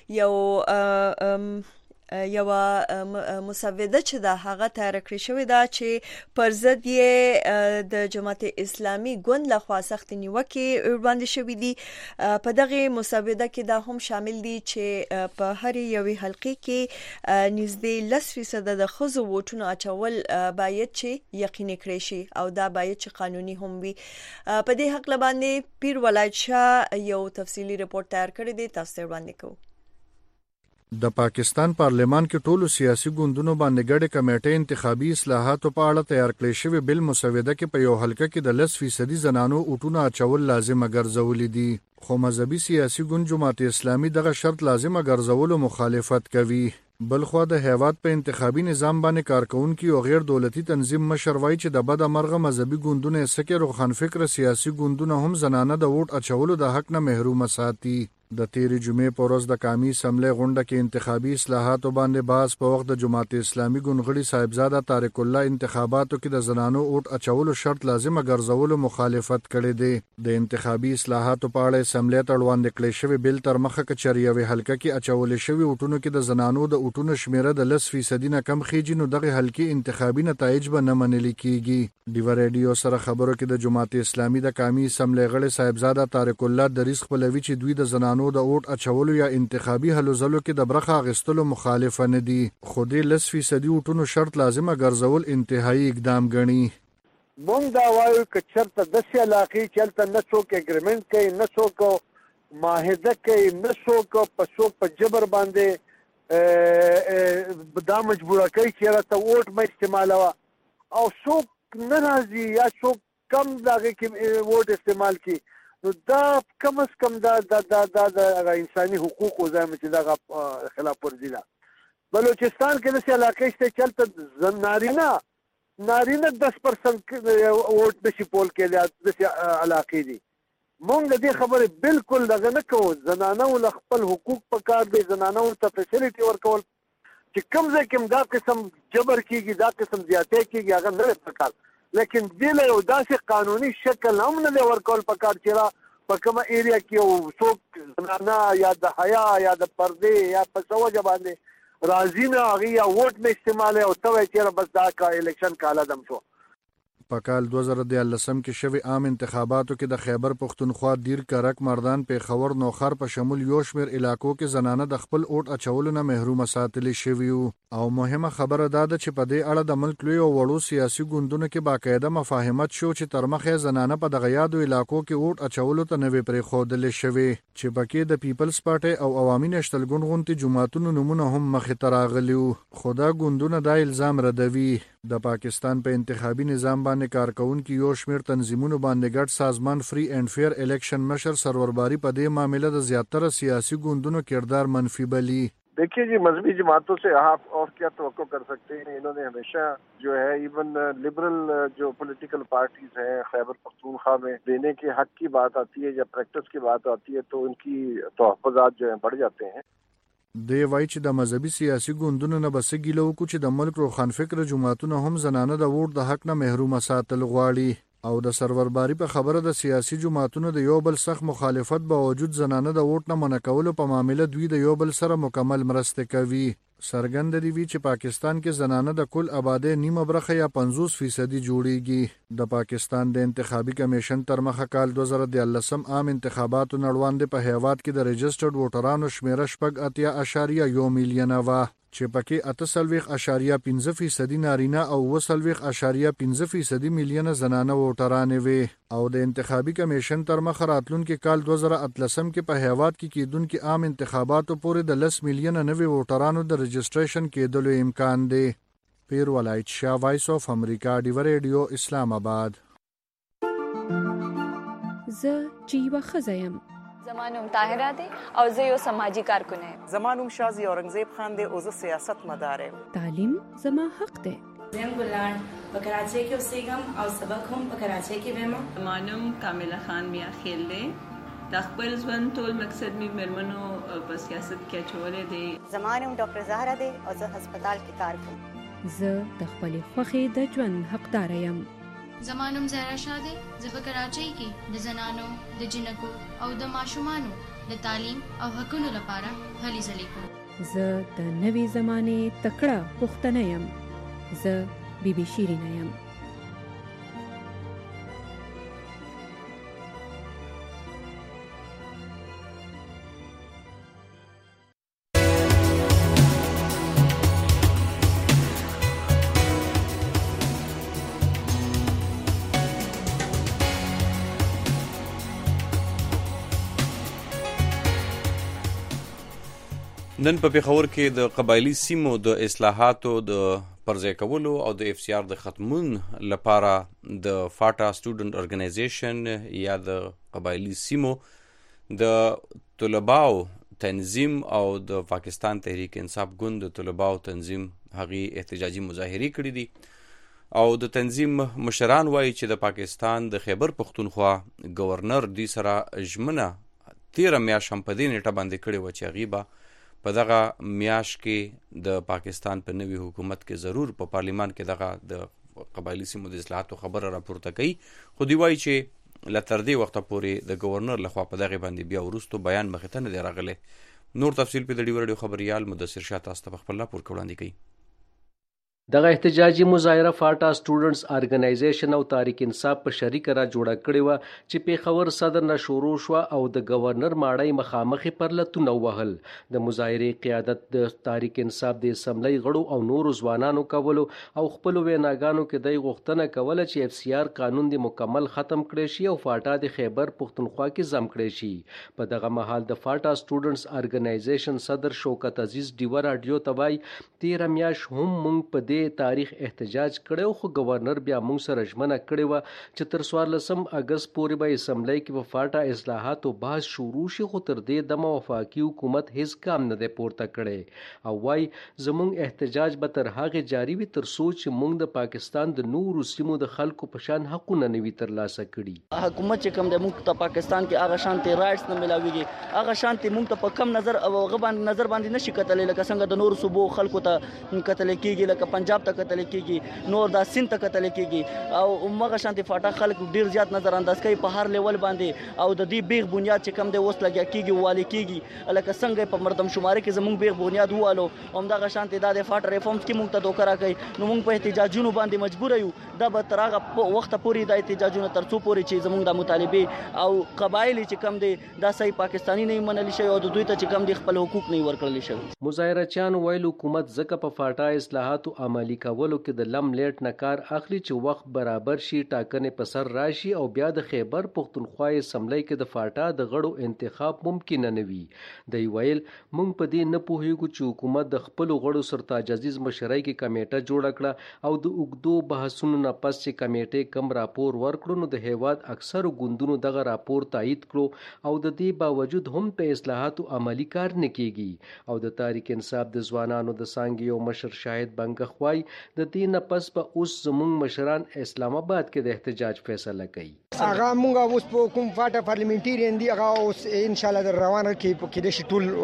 یو مسوده چې دا هغه تیار کړی شوی دا چې پر ضد یې د جماعت اسلامي ګوند لخوا سخت نیوکې وړاندې شوې دي. په دغه مسوده کې دا هم شامل دي چې په هر یوې حلقې کې نږدې 10% د ښځو ووټونو اچول باید چې یقیني کړی شي او دا باید چې قانوني هم وي. په دې حق باندې پیر ولایت شاه یو تفصیلی رپورت تیار کړی دی، تاسو وړاندې کوو. د پاکستان پارلمان کې ټولو سیاسي ګوندونو باندې ګډه کمیټه انتخابي اصلاحاتو په اړه تیار کړی شوی بل مسوده کې په یو حلقه کې د 10% زنانو ووټونه اچول لازم ګرځولې دي، خو مذهبي سیاسي ګوند جماعت اسلامي دغه شرط لازم ګرځولو مخالفت کوي. بلخوا د هیواد په انتخابي نظام باندې کارکونکي او غیر دولتي تنظیم مشر وایي چې د بد مرغه مذهبي ګوندونه سکه روخان فکر سیاسي ګوندونه هم زنانه د ووټ اچولو د حق نه محروم ساتي. د تیری جمعې په ورځ د قومي اسمبلی غونډه کې انتخابي اصلاحاتو باندې باز په وخت د جماعت اسلامي ګوندغړي صاحبزاده طارق الله انتخاباتو کې د زنانو ووټ اچولو شرط لازم ګرځولو مخالفت کړی دی. د انتخابي اصلاحاتو په اړه اسمبلی ته وړاندې کړی شوی بل تر مخه کچریوي حلقه کې اچول شوی ووټونو کې د زنانو د ووټونو شمیره د 10% نه کم خېجي، نو دغه حلقې انتخابي نتایج به نه منل کیږي. دیو ریډیو سره خبرو کې د جماعت اسلامي د قومي اسمبلی غړي صاحبزاده طارق الله د ریس خپلوي چې دوی د زنانو د ووټ اچولو یا انتخابي هلو ځلو کې د برخه اخیستلو مخالف نه دي، خو د 10% ووټونو شرط لازم ګرځول انتهایی اقدام ګڼي. مونږ دا وایو چې چرته د سې علاقې چلته نه څوک اګریمنت کوي، نه څوک معاهده کوي، نه څوک په جبر باندې دا مجبوره کوي چې راته ووټ مې استعمالوه، او څوک نه راځي یا څوک کم دغه کې ووټ استعمال کوي، نو دا کم از کم دا انساني حقوقو ځای چې دغه خلاف ورزي ده. بلوچستان کې داسې علاقې شته چلته نارینه 10% ووټ نشي پول کېدی، داسې علاقې دي. مونږ د دې خبرې بالکل دغه نه کوو. زنانو له خپل حقوق په کار دی، زنانو ته فیسیلیټي ورکول چې کوم ځای کې دا قسم جبر کېږي، دا قسم زیاتې کېږي، هغه نه دی په کار. لیکن دې له یو داسې قانوني شکل هم نه دی ورکول په کار چې په کومه ایریا کې یو څوک زنانه یا د حیا یا د پردې یا په څه وجه باندې راځي نه هغې یا ووټ نه استعمالوي او ته وایي چېرې بس دا الیکشن کاله دم شو. په کال 2013 کې شوی عام انتخاباتو کې د خیبر پختونخوا دیر کرک مردان پیښور نوخر په شمول یو شمېر علاقو کې زنانه د خپل ووټ اچولو نه محرومه ساتل شوي وو. او مهمه خبره دا ده چې په دې اړه د ملک لوی او وړو سیاسي ګوندونو کې باقاعده مفاهمت شو چې تر مخه زنانه په دغه یادو علاقو کې ووټ اچولو ته نه وي پرېښودل شوی، چې پکې د پیپلز پارټي او عوامي نشتل ګوند غونتي جماعتونو نومونه هم مخې ته راغلي وو. خو دا ګوندونه دا الزام ردوي. د پاکستان په انتخابي نظام باندې کارکونکي یو شمېر تنظیمونو باندې ګډ سازمان فری اینڈ فیر الیکشن مشر سرورباری په دې معاملې د زیاتره سیاسي ګوندونو کردار منفی بلی. देखिए जी, मजहबी जमातों से आप और क्या तवक्को कर सकते हैं। इन्होंने हमेशा जो है इवन लिबरल जो पॉलिटिकल पार्टीज हैं खैबर पख्तूनख्वा में देने के हक की बात आती है या प्रैक्टिस की बात आती है तो उनकी तहफ़्फ़ुज़ात जो हैं बढ़ जाते हैं. دی وایي چې د مذهبي سیاسي ګوندونو نه بس ګیله وکړو چې د ملک روښان فکر جماعتونه هم زنانه د ووټ د حق نه محرومه ساتل غواړي. او د سرورباری په خبره د سیاسي جماعتونو د یو بل سخت مخالفت باوجود زنانه د ووټ نه منع کولو په معاملې دوی د یو بل سره مکمل مرسته کوي. څرګنده دی چې پاکستان کې زنانه د کل آبادی نیمه برخه یا 50% جوړیږي. د پاکستان د انتخابي کمیشن تر مخه کال 2013 عام انتخاباتو نړوان په هیواد کې د رجسټرډ ووټرانو شمیره 8.1 میلیون و، چې پکې 8.5% نارینه او 20.5% میلیونه زنانه ووټرانې وي. او د انتخابي کمیشن تر مخه راتلونکي کال 2013 کې په هیواد کې کیدونکي عام انتخاباتو پورې د 10 میلیونه نوي ووټرانو د رجسټریشن کېدلو امکان دی. پیر ولایت شاه، وایس اف امریکا، ډیو ریډیو، اسلام آباد. زه چې یوه ښځه یم. زمانوم طاهره دی او زه یو سماجی کارکن یم. زمانوم شازی اورنګزیب خان دی او زه سیاست مدار یم. تعلیم زما حق دی. زم ګلان په کراچۍ کې اوسېږم او سبق هم په کراچۍ کې وایم. زمانوم کامله خان میا خیل دی. د خپل ژوند ټول مقصد می مرمنو په سیاست کې چولې دی. زمانوم ډاکټر زهرا دی او زه هسپتال کې کار کوم. زه د خپل خوخي د ژوند حقدار یم. زمانم زهرا شاده زه په کراچۍ کې د زنانو د جنکو او د ماشومانو د تعلیم او حقوقو لپاره هلې ځلې کوم. زه د نوې زمانې تکړه پښتنه یم. زه بیبي شیرینه یم. نن په پیښور کې د قبایلی سیمو د اصلاحاتو د پرځای کولو او د اف سی آر د ختمون لپاره د فاټا سټوډنټ ارګنایزیشن یا د قبایلی سیمو د طلباو تنظیم او د پاکستان تحریک انصاف ګوند د طلباو تنظیم هغه احتجاجي مظاهره کړې دي او د تنظیم مشران وایي چې د پاکستان د خیبر پختونخوا گورنر دی سره ژمنه 13 میاشت هم په دې نیټه باندې کړې و چې هغه په دغه میاشت کې د پاکستان په نوي حکومت کې ضرور په پارلیمان کې دغه د قبایلی سیمو د اصلاحاتو خبره راپورته کوي. خو دی وایي چې له تر دې وخته پورې د گورنر لخوا په دغه باندې بیا وروستو بیان مخې ته نه دی راغلی. نور تفصیل په ډیو رادیو خبريال مدثر شاه تاسو ته خپل راپور وړاندې کوي. دغه احتجاجي مظاهره فاټا سټوډنټس ارګنایزیشن او تحریک انصاف په شریکه را جوړه کړې وه چې پیښور صدر نه شروع شوه او د گورنر ماړی مخامخې پرلتونه ووهل. د مظاهرې قیادت د تحریک انصاف د اسمبلی غړو او نورو ځوانانو کولو او خپلو ویناګانو کې د غوښتنه کوله چې اف سی آر قانون د مکمل ختم کړی شي او فاټا د خیبر پختونخوا کې ضم کړی شي. په دغه مهال د فاټا سټوډنټس ارګنایزیشن صدر شوکت عزیز ډیو راډیو ته وایي 13 میاشت هم موږ په تاریخ احتجاج کړو خو گورنر بیا موږ سره ژمنه کړې وه چې تر 14 اگست پورې به اسمبلی کې په فاټا اصلاحاتو بحث شروع شي خو تر دې دمه وفاقي حکومت هیڅ کام نه دی پورته کړی او وایي زموږ احتجاج به تر هغې جاري وي تر څو چې موږ د پاکستان د نورو سیمو د خلکو په شان حقونه نه وي ترلاسه کړي. حکومت چې کوم د موږ ته پاکستان کې هغه شانتي رائټس نه ملاويږي هغه شانتي موږ ته په کم نظر او غبان نظر باندې نشي کتلې لکه څنګه د نورو صوبو خلکو ته کتل کېږي لکه پنجاب ته کتل کېږي نور دا سند ته کتل کېږي او مغه شانتي فاټا خلک ډیر زیات نظر انداز کوي په هر لیول باندې او د دې بیغ بنیاد چې کم دی اوس لګیا کېږي والی کېږي لکه څنګه په مردم شماري کې زموږ بیغ بنیاد والو هم دا شانتي د فاټا ریفورمز کې موږ ته دوکرا کوي نو موږ په احتجاجونو باندې مجبور یو دا به تر هغه وخت پورې د احتجاجونو تر څو پورې چې زموږ د مطالبه او قبایلی چې کم دی دا صحیح پاکستانی نه منل شي او د دوی ته چې کم دی خپل حقوق نه ورکړل شي. مظاهرچیان ویل حکومت ځکه په فاټا اصلاحاتو عملی کولو کې د لم لیټ نه کار اخلي چې وخت برابر شي ټاکنې په سر راشي او بیا د خیبر پختونخوا اسمبلی کې د فاټا د غړو انتخاب ممکن نه وي. دی ویل موږ په دې نه پوهیږو چې حکومت د خپل غړو سرتاج عزیز مشرۍ کې کمیټه جوړه کړه او د اوږدو بحثونو نه پس چې کمیټې کم راپور ورکړو نو د هیواد اکثرو ګوندونو دغه راپور تایید کړو او د دې باوجود هم په اصلاحاتو عملی کار نه کیږي او د تحریک انصاف د ځوانانو د څانګې یو مشر شاهد بنګخوای د دې نه پس په اوس زموږ مشران اسلام آباد کې د احتجاج فیصله کوي. هغه مونږ اوس په کوم فاټا پارلیمنټریان دی هغه اوس ان شاء الله د روانه کې د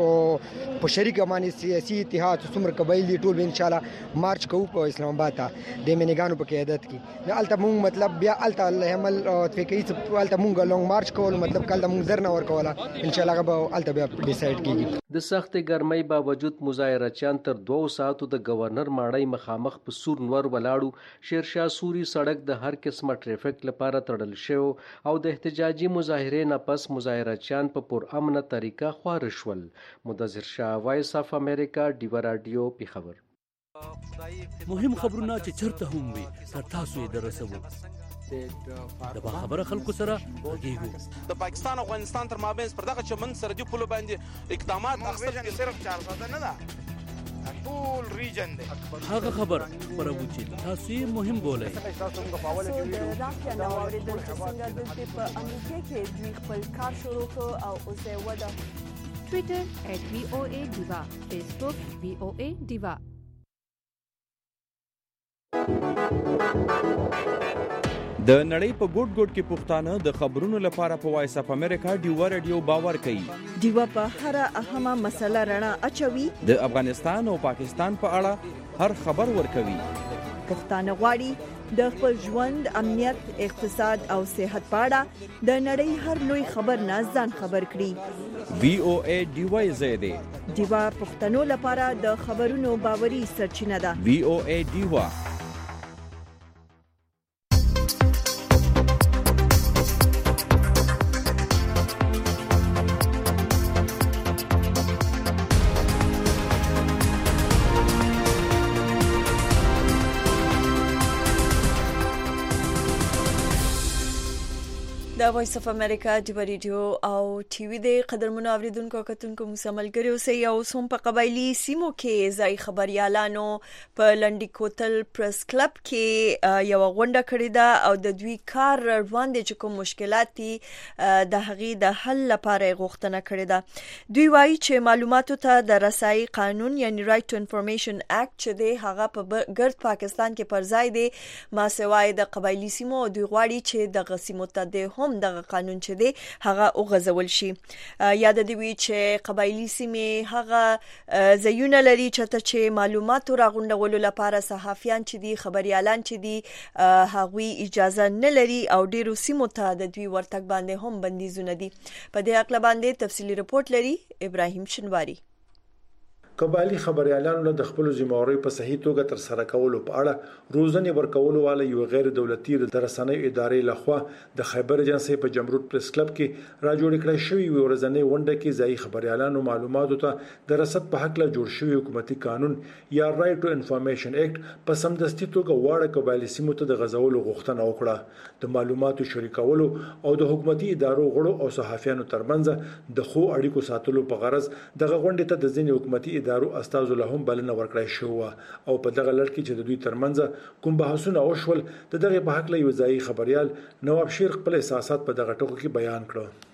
ټول په شریکه باندې سیاسي اتحاد څومره قبایلی ټول ان شاء الله مارچ کوو په اسلام آباد ته د منګانو په قیادت کې د الته مونږ مطلب بیا الته الله عمل فکرې څه الته مونږ لونګ مارچ کول مطلب کله مونږ درنه ور کوله ان شاء الله به الته بیا ډیسایډ کیږي. د سخت ګرمۍ باوجود مظاهرچیان تر 2 ساعتو د گورنر ماړی مخامخ په سور نور ولاړو. شیرشاه سوري سړک د هر قسمه ټریفیک لپاره تړل شو او د احتجاجي مظاهرې نه پس مظاهرچیان په پرامنه طریقه خوار شول. مدثر شاه وایس اف امریکا ډیو رادیو پیښور. مهم خبرونه چې چرته هم وي تر تاسو یې درسوو. د باخبره خلکو سره غږیږو. د پاکستان او افغانستان تر مابین پر دغه چمن سرحدي پولو باندې اقدامات اخیستل صرف 400 نه ده ټول ریجن دی. هغه خبر خبرو چې تاسو یې مهم بولئ. د رافیا نو اوریدل چې څنګه د په امریکا کې دوی خپل کار شروع کړ او اوس یې وده ټویټر @VOA Diva فیسبوک VOA Diva. د نړۍ په ګوټ ګوټ کې پښتانه د خبرونو لپاره په وایس اف امریکا ډیوا رادیو باور کوي. ډیوا په هر اهمه مسله رڼا اچوي. د افغانستان او پاکستان په اړه هر خبر ورکوي. پښتانه غواړي د خپل ژوند، امنیت، اقتصاد او صحت په اړه د نړۍ هر لوی خبر نه ځان خبر کړي. VOA ډیوا زیاده ډیوا پښتنو لپاره د خبرونو باوري سرچینه ده. VOA ډیوا. د وایس اف امریکا د ریډیو او ټي وي د قدرمنو اوریدونکو کتونکو مسملګری اوسئ او سوم په قبایلی سیمو کې ځای خبريالانو په لنډی کوتل پریس کلب کې یو غونډه کړې ده او د دوی کار روان دي چې کوم مشکلات دي د هغې د حل لپاره غوښتنه کړې ده. دوی وایي چې معلوماتو ته د رسایي قانون یعنی رائټ ټو انفارمیشن اکټ چې دی هغه په ګرد پاکستان کې پر ځای دی ما سوای د قبایلی سیمو. دوی غواړي چې د غسیمو ته هم دغه قانون چې دی هغه اوغځول شي. یاد دی وی چې قبایلی سیمې هغه زیونه لري چې معلوماتو راغونډولو لپاره صحافیان چې دي، خبريالان چې دي، هغوی اجازه نه لري او ډیرو سیمو ته د دوی ورتګ باندې هم بندیزونه دي. په دې اړه باندې تفصیلی رپورت لري ابراهیم شنواری. قبایلی خبريالانو له د خپل ذمہواري په صحیح توګه تر سره کولو په اړه روزنه ورکولو والا یو غیر دولتي رسنۍ ادارې لخوا د خیبر ایجنسی په جمرود پریس کلب کې را جوړ کړی شوی ورځنی ونډه کې ځای خبريالانو معلوماتو ته د رسد په حق له جوړ شوی حکومتي قانون یا رائټ ټو انفارمیشن اکټ په سمدستي توګه واړه قبایلی سیمو ته د غزولو غوښتنه وکړه. د معلوماتو شریکولو او د حکومتي ادارو غړو او صحافیانو ترمنځ د خو اړیکو ساتلو په غرض دغه غونډه ته د ځینې حکومتي ادارو استازو له هم بلنه ورکړای شو او په دغه لړ کې چې د دوی ترمنځ کوم بحثونه وشول د دغه په حق له یو ځای خبريال نواب شیر خپل احساسات په دغه ټکو کې بیان کړو.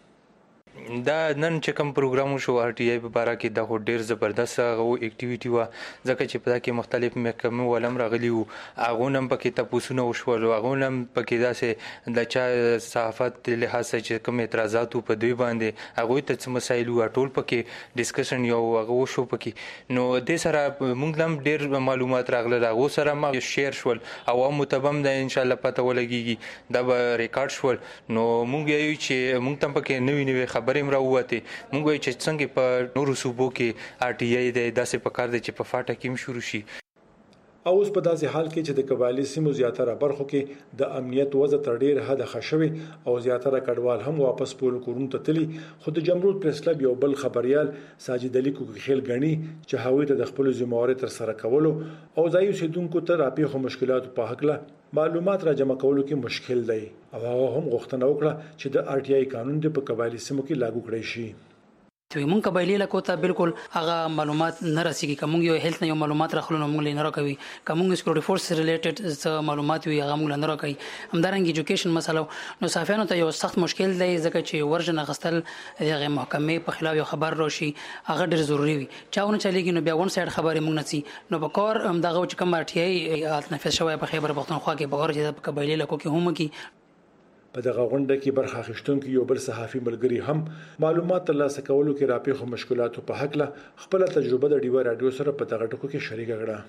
دا نن چې کوم پروګرام شو RTI په باره کې دا ډیر زبردست غو اکټیویټي و ځکه چې په دا کې مختلف محکمې ولم راغلي وو. هغه نم پکې تاسو نو شول هغه نم پکې داسې د چا صحافت له حساسه چې کوم اعتراضات په دوی باندې هغه ته څه مسایل او ټول پکې ډیسکشن یو هغه شو پکې. نو د سره موږ هم ډیر معلومات راغله هغه سره ما شیر شول عوام متبم د ان شاء الله پته ولګيږي دا به ریکارډ شول. نو موږ یو چې موږ تم پکې نوې خبرې راوته موږ چې څنګه په نورو صوبو کې RTI د داسې پکار دي چې په فاټه کې شروع شي. او اوس په داسې حال کې چې د قبایلی سیمو زیاتره برخو کې د امنیت وضع تر ډیر حد خښوي او زیاتره کډوال هم واپس پول کورونو ته تلي. خو د جمرود پریس کلب یو بل خبريال ساجد علي کوکخیل غني چې هغوی ته د خپل ذمہواري تر سره کولو او ځای اوسیدونکو ته راپېښو مشکلاتو په حق له معلومات را جمع کولو کې مشکل دی او هغه هم غوښتنه وکړه چې د RTI قانون د په قبایلی سیمو کې لاګو کړی شي. مونږ قبایلی لکو ته بالکل هغه معلومات نه رسیږي. کوم یو هیلث نه یو معلومات راخلو نو موږ نه راکوي. کوم سکیورټي فورس ریلیټډ څه معلومات وي هغه موږ نه راکوي. همدارنګه ایجوکیشن مسله نو صحافیانو ته یو سخت مشکل دی ځکه چې ورجن غستل دغه محکمې په خلاف یو خبر راشي هغه ډیر ضروری وي. چاونه چلیږي نو بیا ون سایډ خبرې موږ نه سي نو په کار دغه چې کوم RTI نفس شوی په خیبر پختونخوا کې بغیر چې په قبایلی لکو کې هم کې په دغه غونډه کې برخه اخیستونکو یو بل صحافي ملګری هم معلومات ترلاسه کولو کې راپېښو مشکلاتو په حق له خپل تجربه د ډیوا رادیو سره په دغه ټکو کې شریک کړه.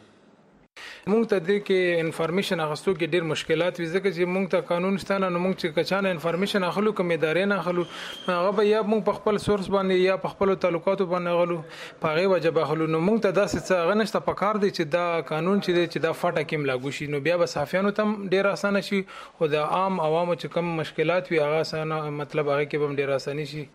مونږ ته د کې انفارمیشن اخستو کې ډیر مشکلات وي ځکه چې مونږ ته قانون ستانه نو مونږ چې کچانه انفارمیشن اخلو کوم ادارې نه اخلو هغه به یا مونږ په خپل سورس باندې یا په خپل تعلقاتو باندې غلو په هغه وجه اخلو. نو مونږ ته داسې څه هغه نشته په کار دی چې دا قانون چې دا فاټه کې لاګو شي نو بیا به صحافیانو ته ډیر اسانه شي او د عام عوامو چې کوم مشکلات وي هغه اسانه مطلب هغه کې به ډیر اسانه شي.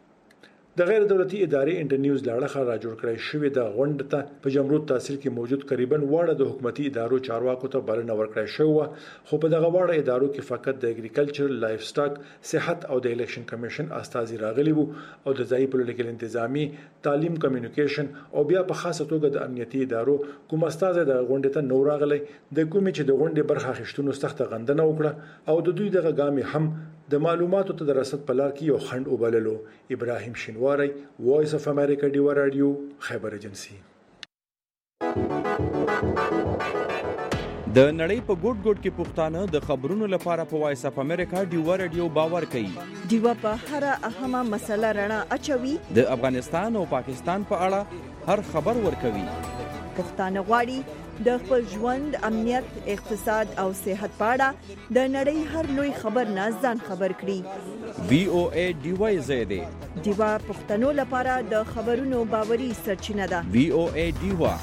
د غیر دولتي ادارې انټرنیوز لاړه را جوړ کړی شوی د غونډه ته په جمرود تحصیل کې موجود تقریبا واړه د حکومتي ادارو چارواکو ته بلنه ورکړی شو خو په دغه واړه ادارو کې فقط د اګریکلچر، لایف سټاک، صحت او د الیکشن کمیشن استازي راغلي وو او د ځای پولیټیکل انتظامی، تعلیم، کمیونیکیشن او بیا په خاصه توګه د امنیتي ادارو کوم استاد د غونډه ته نو راغلی د کومې چې د غونډې برخه اخیستونو سخت غندنه وکړه او د دوی دغه ګامې هم د معلوماتو ته د رسد په لار کې یو خند وبللو. ابراهیم شینواری، وایس اف امریکا ډیوا رادیو، خیبر ایجنسی. د نړۍ په ګوټ ګوټ کې پښتانه د خبرونو لپاره په وایس اف امریکا ډیوا رادیو باور کوي. ډیوا په هر اهمه مسله رڼا اچوي. د افغانستان او پاکستان په اړه هر خبر ورکوي. پښتانه غواړي د خپل ژوند، امنیت، اقتصاد او صحت په اړه د نړۍ هر لوی خبر نه ځان خبر کړي. VOA ډیوا زیاده ډیوا پښتنو لپاره د خبرونو باوري سرچینه ده. VOA ډیوا.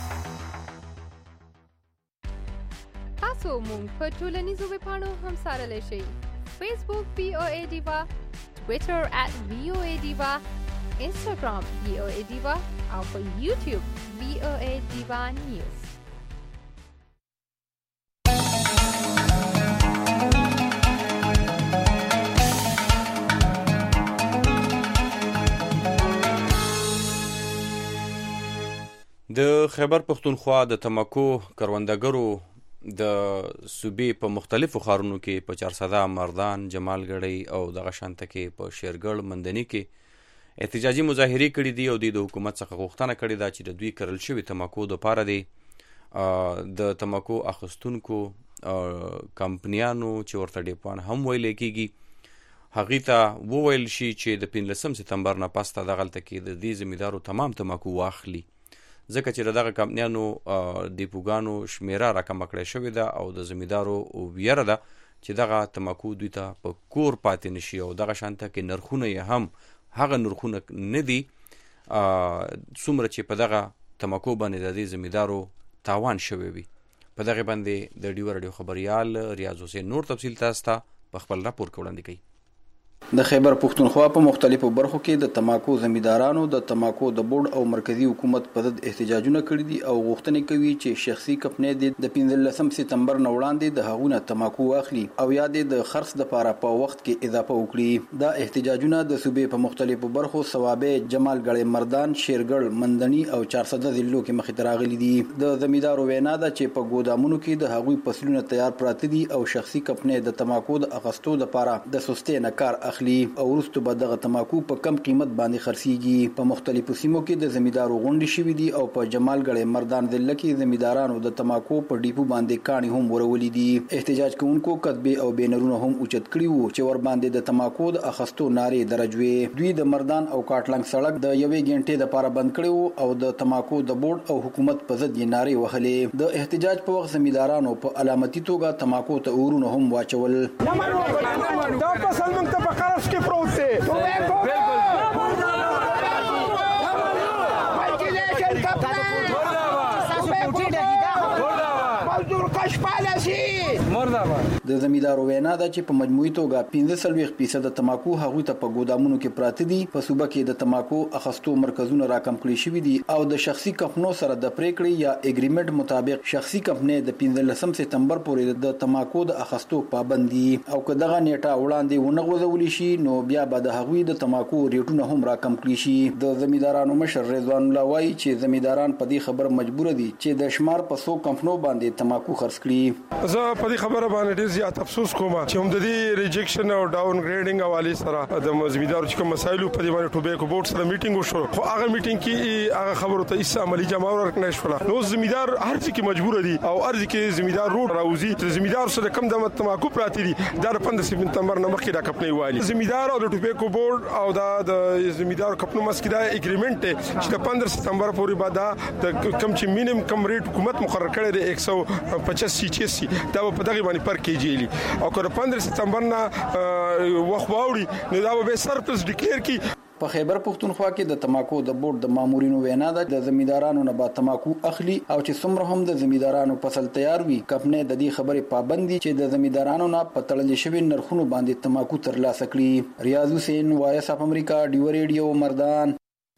تاسو مونږ په ټولنیزو ویبپاڼو هم سره شئ. فیسبوک VOA ډیوا، ټویټر @VOA ډیوا، انستګرام VOA ډیوا او په یوټیوب VOA ډیوا نیوز. د خیبر پښتونخوا د تماکو کروندګرو د صوبې په مختلفو ښارونو کې په چارسده، مردان، جمالګړی او دغه شانته کې په شیرګل مندني کې احتجاجي مظاهرې کړي دي او د حکومت څخه غوښتنه کړې ده چې د دوی کرل شوي تماکو دپاره دی د تماکو اخیستونکو کمپنیانو چې ورته ډیپوان هم ویلی کېږي هغې ته وویل شي چې د 15 سپتمبر نه پس ته دغلته کې د دې زمیندارو تمام تماکو واخلي، ځکه چې دغه کمپنیانو ډیپوګانو شمیره راکمه کړې شوې ده او د زمیندارو ویره ده چې دغه تماکو دوی ته په کور پاتې نشي او دغه شانته کې نرخونه یې هم هغه نرخونه نه دي څومره چې په دغه تماکو باندې د دې زمیندارو تاوان شوی وي. په دغه باندې د ډیوا رادیو خبریال ریاض حسین نور تفصیل تاسو ته په خپل راپور کې وړاندې کوي. د خیبر پښتونخوا په مختلفو برخو کې د تماکو زمیندارانو د تماکو د بورډ او مرکزی حکومت په ضد احتجاجونه کړي دي او غوښتنې کوي چې شخصي کمپنۍ د 15 سپتمبر نه وړاندې د هغونه تماکو واخلي او یا د خرڅ لپاره په وخت کې اضافه وکړي. دا احتجاجونه د صوبې په مختلفو برخو سوابه، جمالګړی، مردان، شیرګل، مندني او چارسده ضلعو کې مخې ته راغلي دي. د زمیندارو وینا ده چې په ګودامونو کې د هغوی فصلونه تیار پراته دي او شخصي کمپنۍ د تماکو د اخیستو لپاره د سستۍ نه کار اخلي او وروسته به دغه تماکو په کم قیمت باندې خرڅیږي. په مختلفو سیمو کې د زمیندارو غونډې شوې دي او په جمالګړی، مردان ضلع کې زمیندارانو د تماکو په ډیپو باندې کاڼي هم ورولې دي. احتجاج کوونکو کتبې او بینرونه هم اوچت کړي وو چې ور باندې د تماکو د اخیستو نارې درج وې. دوی د مردان او کاټلنګ سړک د یوې غنټې لپاره بند کړي وو او د تماکو د بورډ او حکومت په ضد یې نارې وهلې. د احتجاج په وخت زمیندارانو په علامتي توګه تماکو ته اورونه هم واچول. دا فصل موږ ته په قرض کې پروت دی. د زمیندارو وینا ده چې په مجموعي توګه 45% د تماکو هغوی ته په ګودامونو کې پراته دي. په صوبه کې د تماکو اخیستو مرکزونه راکم کړي شوي دي او د شخصي کمپنیو سره د پریکړې یا اګریمنت مطابق شخصي کمپنۍ د 15 سپتمبر پورې د تماکو د اخیستو پابند دي او که دغه نیټه وړاندې ونه غوځول شي نو بیا به د هغوی د تماکو ریټونه هم راکم کړي شي. د زمیندارانو مشر رضوان الله وایي چې زمینداران په دې خبر مجبور دي چې د شمار په 100 کمپنیو باندې تماکو خرڅ کړي. زه په دې خبره باندې ډیر زیات افسوس کوم چې هم د دې ریجیکشن او ډاون ګریډینګ حواله سره د زمیندارو چې کوم مسایل په دې باندې ټوبیکو بورډ سره میټینګ وشو خو هغه میټینګ کې هغه خبرو ته هیڅ عملی جواب ورکړل نشو. نو زمیندار هر څه کې مجبور دي او ارزي کې زمیندار روډ راوځي چې زمیندار سره کم د تماکو پراتی دي دا 15 سپتمبر نه مخکې دا کمپنۍ والی زمیندار او د ټوبیکو بورډ او د زمیندار کمپنیو مسکې دا اګریمنت چې د 15 سپتمبر پورې بعد د کم چې مینیمم کم ریټ حکومت مقرر کړی دی 185 دا په دغه باندې پر کېږي او که 15 سپتمبر نه وخت واوړي نو دا به سرپلس ډیکلیئر کی. په خیبر پښتونخوا کې د تماکو د بورډ د مامورینو وینا ده د زمیندارانو نه با تماکو اخلي او چې څومره هم د زمیندارانو فصل تیار وي کمپنۍ د دې خبرې پابند دي چې د زمیندارانو نه په تړل شوي نرخونو باندې تماکو ترلاسه کړي. ریاض حسین، وایس اف امریکا، ډیوا ریډیو، مردان.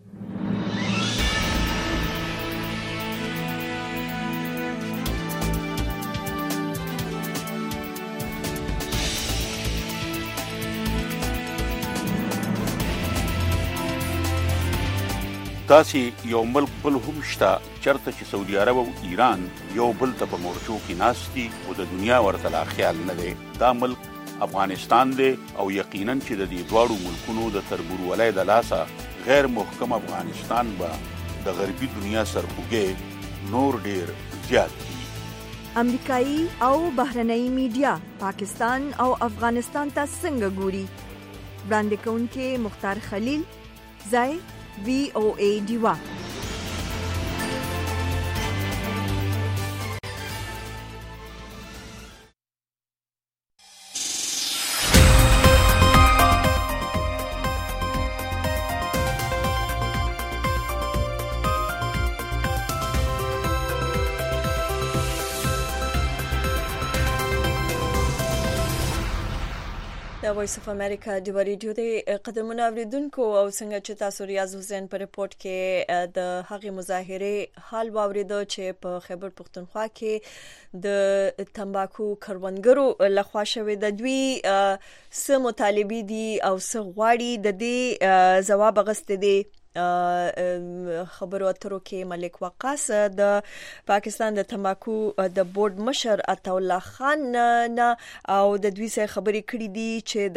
داسې یو ملک بل هم شته چرته چې سعودي عرب او ایران یو بل ته په مورچو کې ناست دي او د دنیا ورته لا خیال نه دی. دا ملک افغانستان دی او یقینا چې د دې دواړو ملکونو د تربورولۍ د لاسه غیر محکم افغانستان به د غربي دنیا سرخوږی نور ډیر زیات دي. امریکایي او بهرنۍ میډیا پاکستان او افغانستان ته څنګه ګوري؟ وړاندې کوونکی مختار خلیل، ځای VOA ډیوا. د وایس اف امریکا د ریډیو د قدمونو اوریدونکو او څنګه چې تاسو ریاض حسین په ریپورت کې د هغې مظاهره حال واوریدو چې په خیبر پختونخوا کې د تمباکو کروندګرو لخوا شوې د دوی څه مطالبې دي او څه غواړي د دې ځواب غوښتي دي. خبرو اترو کې ملک وقاص د پاکستان د تمباکو د بورډ مشر عطا الله خان نه او د دوی سره خبرې کړې دي چې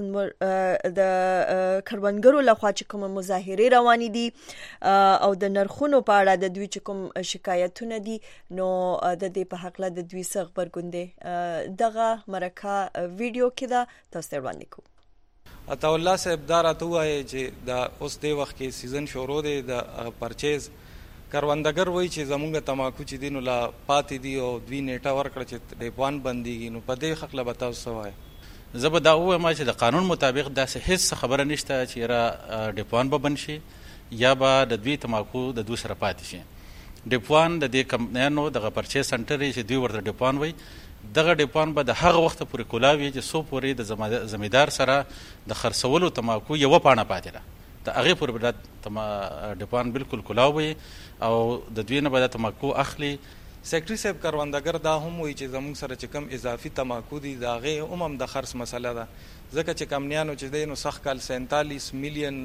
د کروندګرو لخوا چې کوم مظاهره روانې دي او د نرخونو په اړه د دوی چې کوم شکایتونه دي نو د دې په حق له د دوی څخه خبرګون دغه مرکه ویډیو کې دا تاسو وړاندې کوو. عطا الله صاحب دا راته وایي چې دا اوس د وخت کې سیزن شروع دی د پرچیز کروندګر وایي چې زمونږ تماکو چې دي نو لا پاتې دي او دوی نیټه ورکړه چې ډیپوان بندېږي نو په دې حق له به تاسو څه وایي؟ زه به دا ووایم چې د قانون مطابق داسې هېڅ خبره نشته چې را ډیپوان به بند شي یا به د دوی تماکو د دوی سره پاتې شي. ډیپوان د دې کمپنیانو دغه پرچیز سنټر چې دوی ورته ډیپوان وایي دغه ډیپوان به د هغه وخت پورې کولاوي چې څو پورې د زمیدار سره د خرڅولو تماکو یو پاڼه پاتې ده د هغې پورې به دا ډیپوان بالکل کولاو وي او د دوی نه به دا تماکو اخلي. سیکرټري صاحب کروندګر دا هم وایي چې زموږ سره چې کم اضافي تماکو دي د هغې هم د خرڅ مسله ده ځکه چې کمپنیانو چې دی نو سخت کال 47 میلیون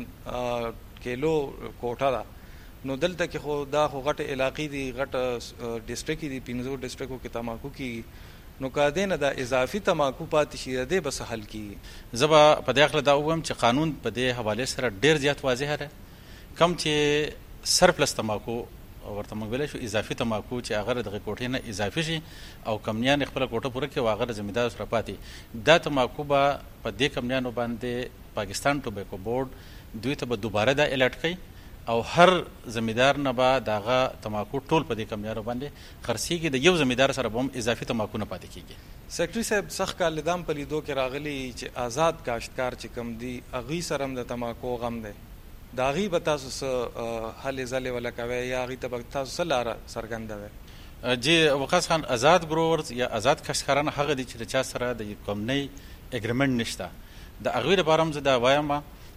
کیلو کوټه ده نو دلته کې خو دا خو غټ علاقې دي غټ ډسټرکټ دي 15 ډسټرکټو کې تماکو کیږي نو که دې نه د اضافي تماکو پاتې شي د دې به حل کیږي. زه به په دې اړه دا ووایم چې قانون په دې حوالې سره ډېر زیات واضح دی. کم چې سرپلس تماکو ورته موږ ویلی شو اضافي تماکو چې هغه دغه کوټې نه اضافي شي او کمپنیان خپله کوټه پوره کړي او هغه د زمیندار سره پاتې دا تماکو به په دې کمپنیانو باندې پاکستان ټوبیکو بورډ دوی ته به دوباره دا الرټ کوي او هر زمیندار نه به دغه تماکو ټول په دې کمپنیانو باندې خرڅېږي د یو زمیندار سره به هم اضافي تماکو نه پاتې کېږي. سیکرټري صاحب سخت کال دام په لیدو کې راغلی چې آزاد کاشتکار چې کم دي هغوی سره هم د تماکو غم دی د هغوی به تاسو څه هلې ځلې وله کوئ یا هغوی ته به تاسو څه لاره څرګندوئ؟ جی وقاص خان آزاد ګروورز یا آزاد کاشتکاران هغه دي چې د چا سره د کمپنۍ اګریمنټ نشته د هغوی لپاره هم زه دا وایم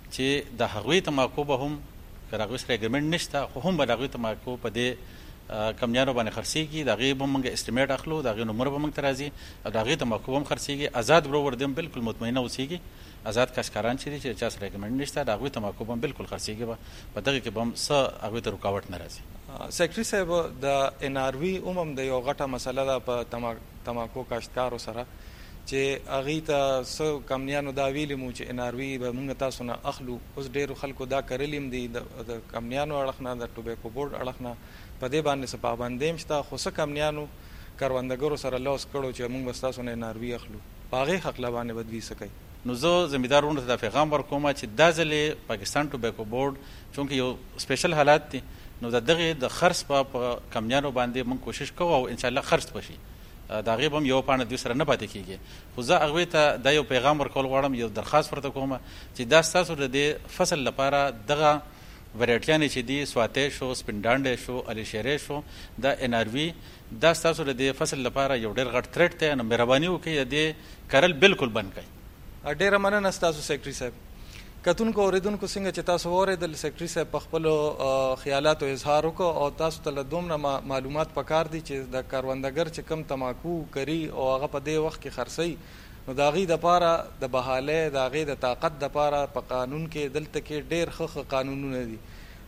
چې د هغوی تماکو به هم که د هغوی سره اګریمنټ نشته خو هم به د هغوی تماکو په دې کمپنیانو باندې خرڅېږي د هغې به موږ اسټیمیټ اخلو د هغې نمبر به موږ ته راځي او د هغې تماکو به هم خرڅېږي. آزاد ګروور دې هم بالکل مطمئنه اوسېږي آزاد کاشتکاران چې دي چې چا سره اګریمنټ نشته د هغوی تماکو به هم بالکل خرڅېږي په دغې کې به هم څه هغوی ته رکاوټ نه راځي. سیکرټري صاحب د NRV هم د یو غټه مسله ده په تماکو کاشتکارو سره چې هغوی ته څه کمپنیانو دا ویلي مو چې NRV به موږ تاسو نه اخلو اوس ډېرو خلکو دا کرلي هم دي د کمپنیانو اړخ نه د ټوبیکو بورډ اړخ نه په دې باندې څه پابندۍ هم شته خو څه کمپنیانو کروندګرو سره لوس کړو چې موږ به ستاسو نه NRV اخلو په هغې حق له باندې به دوی څه کوي؟ نو زه زمیندارونو ته دا پیغام ورکوم چې دا ځلې پاکستان ټوبیکو بورډ چونکې یو سپیشل حالات دي نو د دغې د خرڅ په کمپنیانو باندې موږ کوشش کوو او انشاءالله خرڅ بشي د هغې به هم یوه پاڼه دوی سره نه پاتې کېږي خو زه هغوی ته دا یو پیغام ورکول غواړم یو درخواست ورته کوم چې دا ستاسو د دې فصل لپاره دغه وریټیانې چې دي سواتی شو سپین ډانډی شو الیشیری شو دا NRV دا ستاسو د دې فصل لپاره یو ډېر غټ تھریټ دی نو مهرباني وکړئ د دې کرل بالکل بند کړئ. ډېره مننه ستاسو سیکرټري صاحب. کتونکو اوریدونکو څنګه چې تاسو واورېدل سیکرټري صاحب په خپلو خیالاتو اظهار وکړو او تاسو ته له دومره معلومات پکار دي چې د کروندګر چې کم تماکو کري او هغه په دې وخت کې خرڅوي نو د هغې دپاره د بحالۍ د هغې د طاقت دپاره په قانون کې دلته کې ډېر ښه قانونونه دي.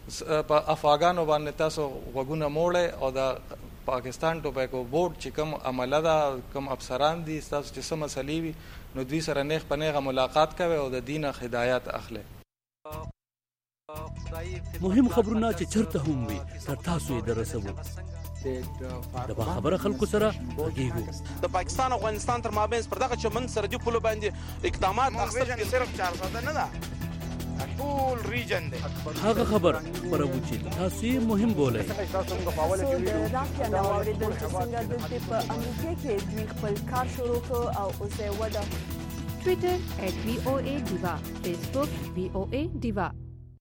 په افغانانو باندې تاسو غوږونه موړئ او د پاکستان ټوبیکو بورډ چې کوم عمله ده کوم افسران دي تاسو چې څه مسلې وي نو دوی سره نیغ په نیغه ملاقات کوئ او د دین هدایات اخلئ. مهم خبرونه چې چرته هم وي تر تاسو یې دررسوو. د باخبره خلکو سره غږیږو د پاکستان او افغانستان تر مابین پر دغه چمن سرحدي پولو باندې اقدامات اخیستل کې صرف 400 نه ده ټول ریجن دی هغه خبر خبرو چې تاسو یې مهم بولئ د راکیا نو اوریدل چې څنګه د په امریکا کې دوی خپل کار شروع کړ او اوس یې وده Twitter @VOA Diva Facebook VOA Diva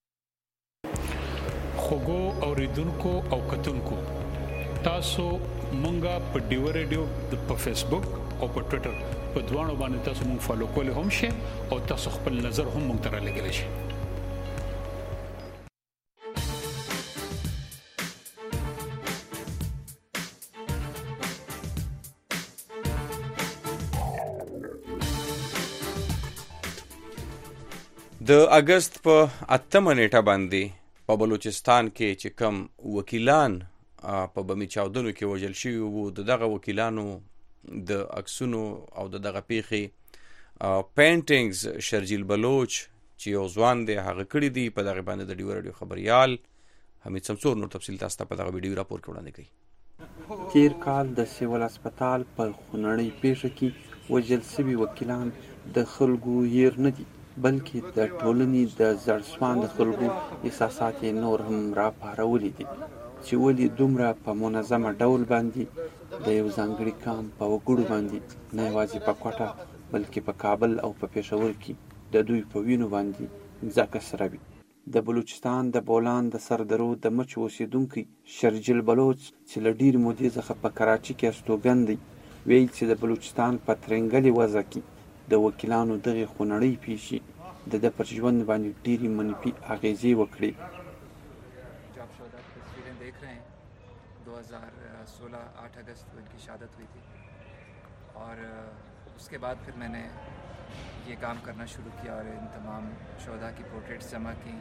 خوګو اوریدونکو او کتونکو تاسو مونږه په ډیو ریډیو په فیسبوک او په ټوئیټر په دوانو باندې تاسو مونږ فالو کولای هم شئ او تاسو خپل نظر هم مونږ ته رالیږئ شئ. د اگست په 8 نیټه باندې په بلوچستان کې چې کم وکیلان په بمی چاودنو کې وژل شوي وو دغه وکیلانو د عکسونو او دغه پیښې پینټینګز شرجیل بلوچ چې یو ځوان دی هغه کړی دی په دغه باندې د ډیو رادیو خبريال حمید سمسور نور تفصیل تاسو ته په دغه ویډیو راپور کې وړاندې کړي. تیر کال د سیول هسپتال په خونړۍ پیښه کې وژل شوي وکیلان د خلکو هیر نه دي بلکې د ټولنې د زړسوان د خلکو احساسات نور هم راپارولي دي چې ولې دومره په منظمه ډول باندې د یو ځانګړي کام په وګړو باندې نه یوازې په کوټه بلکې په کابل او په پېښور کې د دوی په وینو باندې ځکه سره وي. د بلوچستان د بولان د سردرو د مچ اوسیدونکي شرجیل بلوچ چې له ډېرې مودې څخه په کراچي کې استوګن دی وایي چې د بلوچستان په ترنګلې وضع کې د وکیلانو دغه خونړۍ پیښې د پر ژوند باندې ډېرې منفي اغیزې وکړي. جاب شهدا کی تصویریں دیکھ رہے ہیں 2016 8 اگست کو ان کی شہادت ہوئی تھی اور اس کے بعد پھر میں نے یہ کام کرنا شروع کیا اور ان تمام شہدا کی پورٹریٹس جمع کی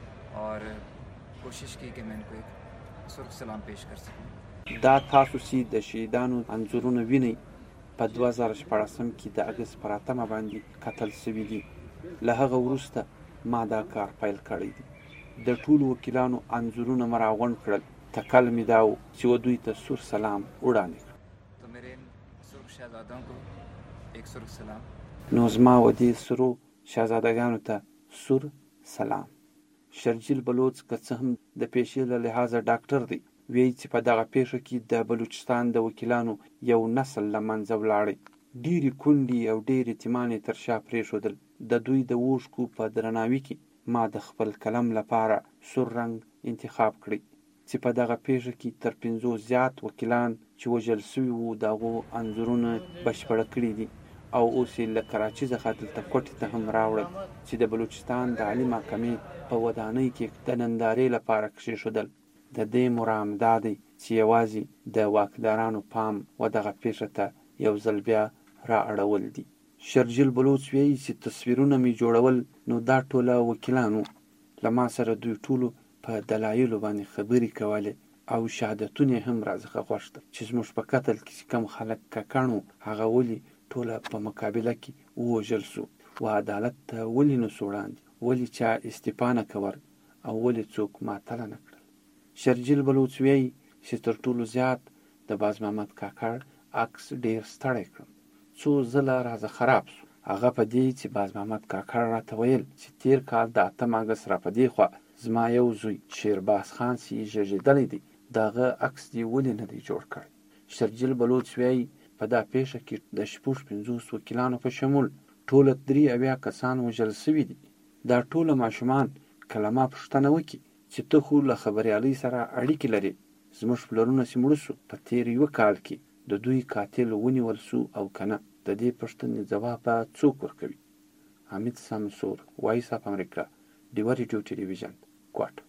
اور کوشش کی کہ میں ان کو ایک سرخ سلام پیش کر سکوں. دا تاسو چې د شهیدانو انځورونه وینئ په 2014 کې د اگست پر 8 باندې قتل شوي دي. له هغه وروسته ما دا کار پیل کړی دی. د ټولو وکیلانو انځورونه مې راغونډ کړل. تکل مې دا و چې و دوی ته سور سلام وړاندې کړم. تو میرے سرخ شهزادوں کو ایک سرخ سلام. نو زما و دې سرو شهزادګانو ته سور سلام. شرجیل بلوچ که څه هم د پیشې له لحاظه ډاکټر دی وایي چې په دغه پیښه کې د بلوچستان د وکیلانو یو نسل له منځه ولاړی. ډېرې کونډې او ډېرې یتیمانې تر شا پرېښودل. د دوی د اوښکو په درناوي کې ما د خپل قلم لپاره سور رنګ انتخاب کړی چې په دغه پیښه کې تر 50 زیات وکیلان چې وژل شوي وو د هغو انځورونه بشپړه کړي دي او اوس یې له کراچي څخه دلته کوټې ته هم راوړل چې د بلوچستان د عالي محکمې په ودانۍ کې د نندارې لپاره کښېښودل. د دې مرام دا دی چې یوازې د واکدارانو پام و دغه پیښه ته یو ځل بیا را اړول دي. شرجیل بلوچ وایي چې تصویرونه مې جوړول نو دا ټوله وکیلانو له ما سره دوی ټولو په دلایلو باندې خبرې کولې او شهادتونه هم راڅخه غوښتل چې زموږ په قتل کې کم خلک ککړ وو هغه ولې ټوله په مقابله کې ووژل سو و عدالت ته ولې نه سو وړاندې ولې چا استعفا نه کول او ولې څوک معطله نه کړل. شرجیل بلوچ وایي چې تر ټولو زیات د باز محمد کاکړ عکس ډېر ستړی کړم. څو ځله راځه خراب سو. هغه په دې چې باز محمد کاکړ راته ویل چې تیر کال د 8 اگست را په دې خوا زما یو زوی شیرباز خان چې ژړېدلی دی د هغه عکس دې ولې نه دی جوړ کړی. شرجیل بلوچ وایي په دا پیښه کې د 50 وکیلانو په شمول ټوله 83 کسان وژل شوي دي. دا ټوله ماشومان کله ما پوښتنه وکړي چې ته خو له خبریالۍ سره اړیکې لرې زموږ پلرونه چې مړه سو په تیر یو کال کې د دوی قاتل ونیول سو او کنه د دې پوښتنې ځواب به څوک ورکوي. حمید سمسور وایس اف امریکا ډیو ریډیو ټلویزیون کوټ.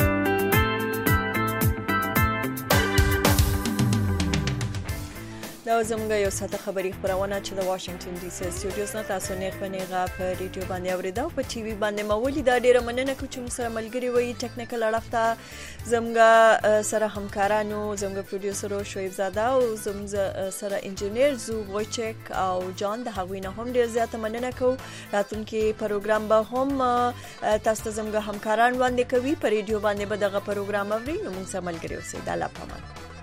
د دا زموږ یو ساعته خبري خبرونه چې د واشنگټن ډي سي سټوډیوز نه تاسو نه خبرېغه په ریډیو باندې اوریدا او په ټي وي باندې مولي دا ډیره مننه کوم چې سره ملګری وي ټیکنیکل اړخته زموږ سره همکارانو زموږ پروډوسر شعیب زاده او زموږ سره انجینیر زو وچک او جان د هغوی نه هم ډیر زیاته مننه کوم راتلونکي پروګرام به هم تاسو زموږ همکاران وړاندې کوي په ریډیو باندې به دغه پروګرام اوري نو موږ سره ملګری اوسئ د الله پامان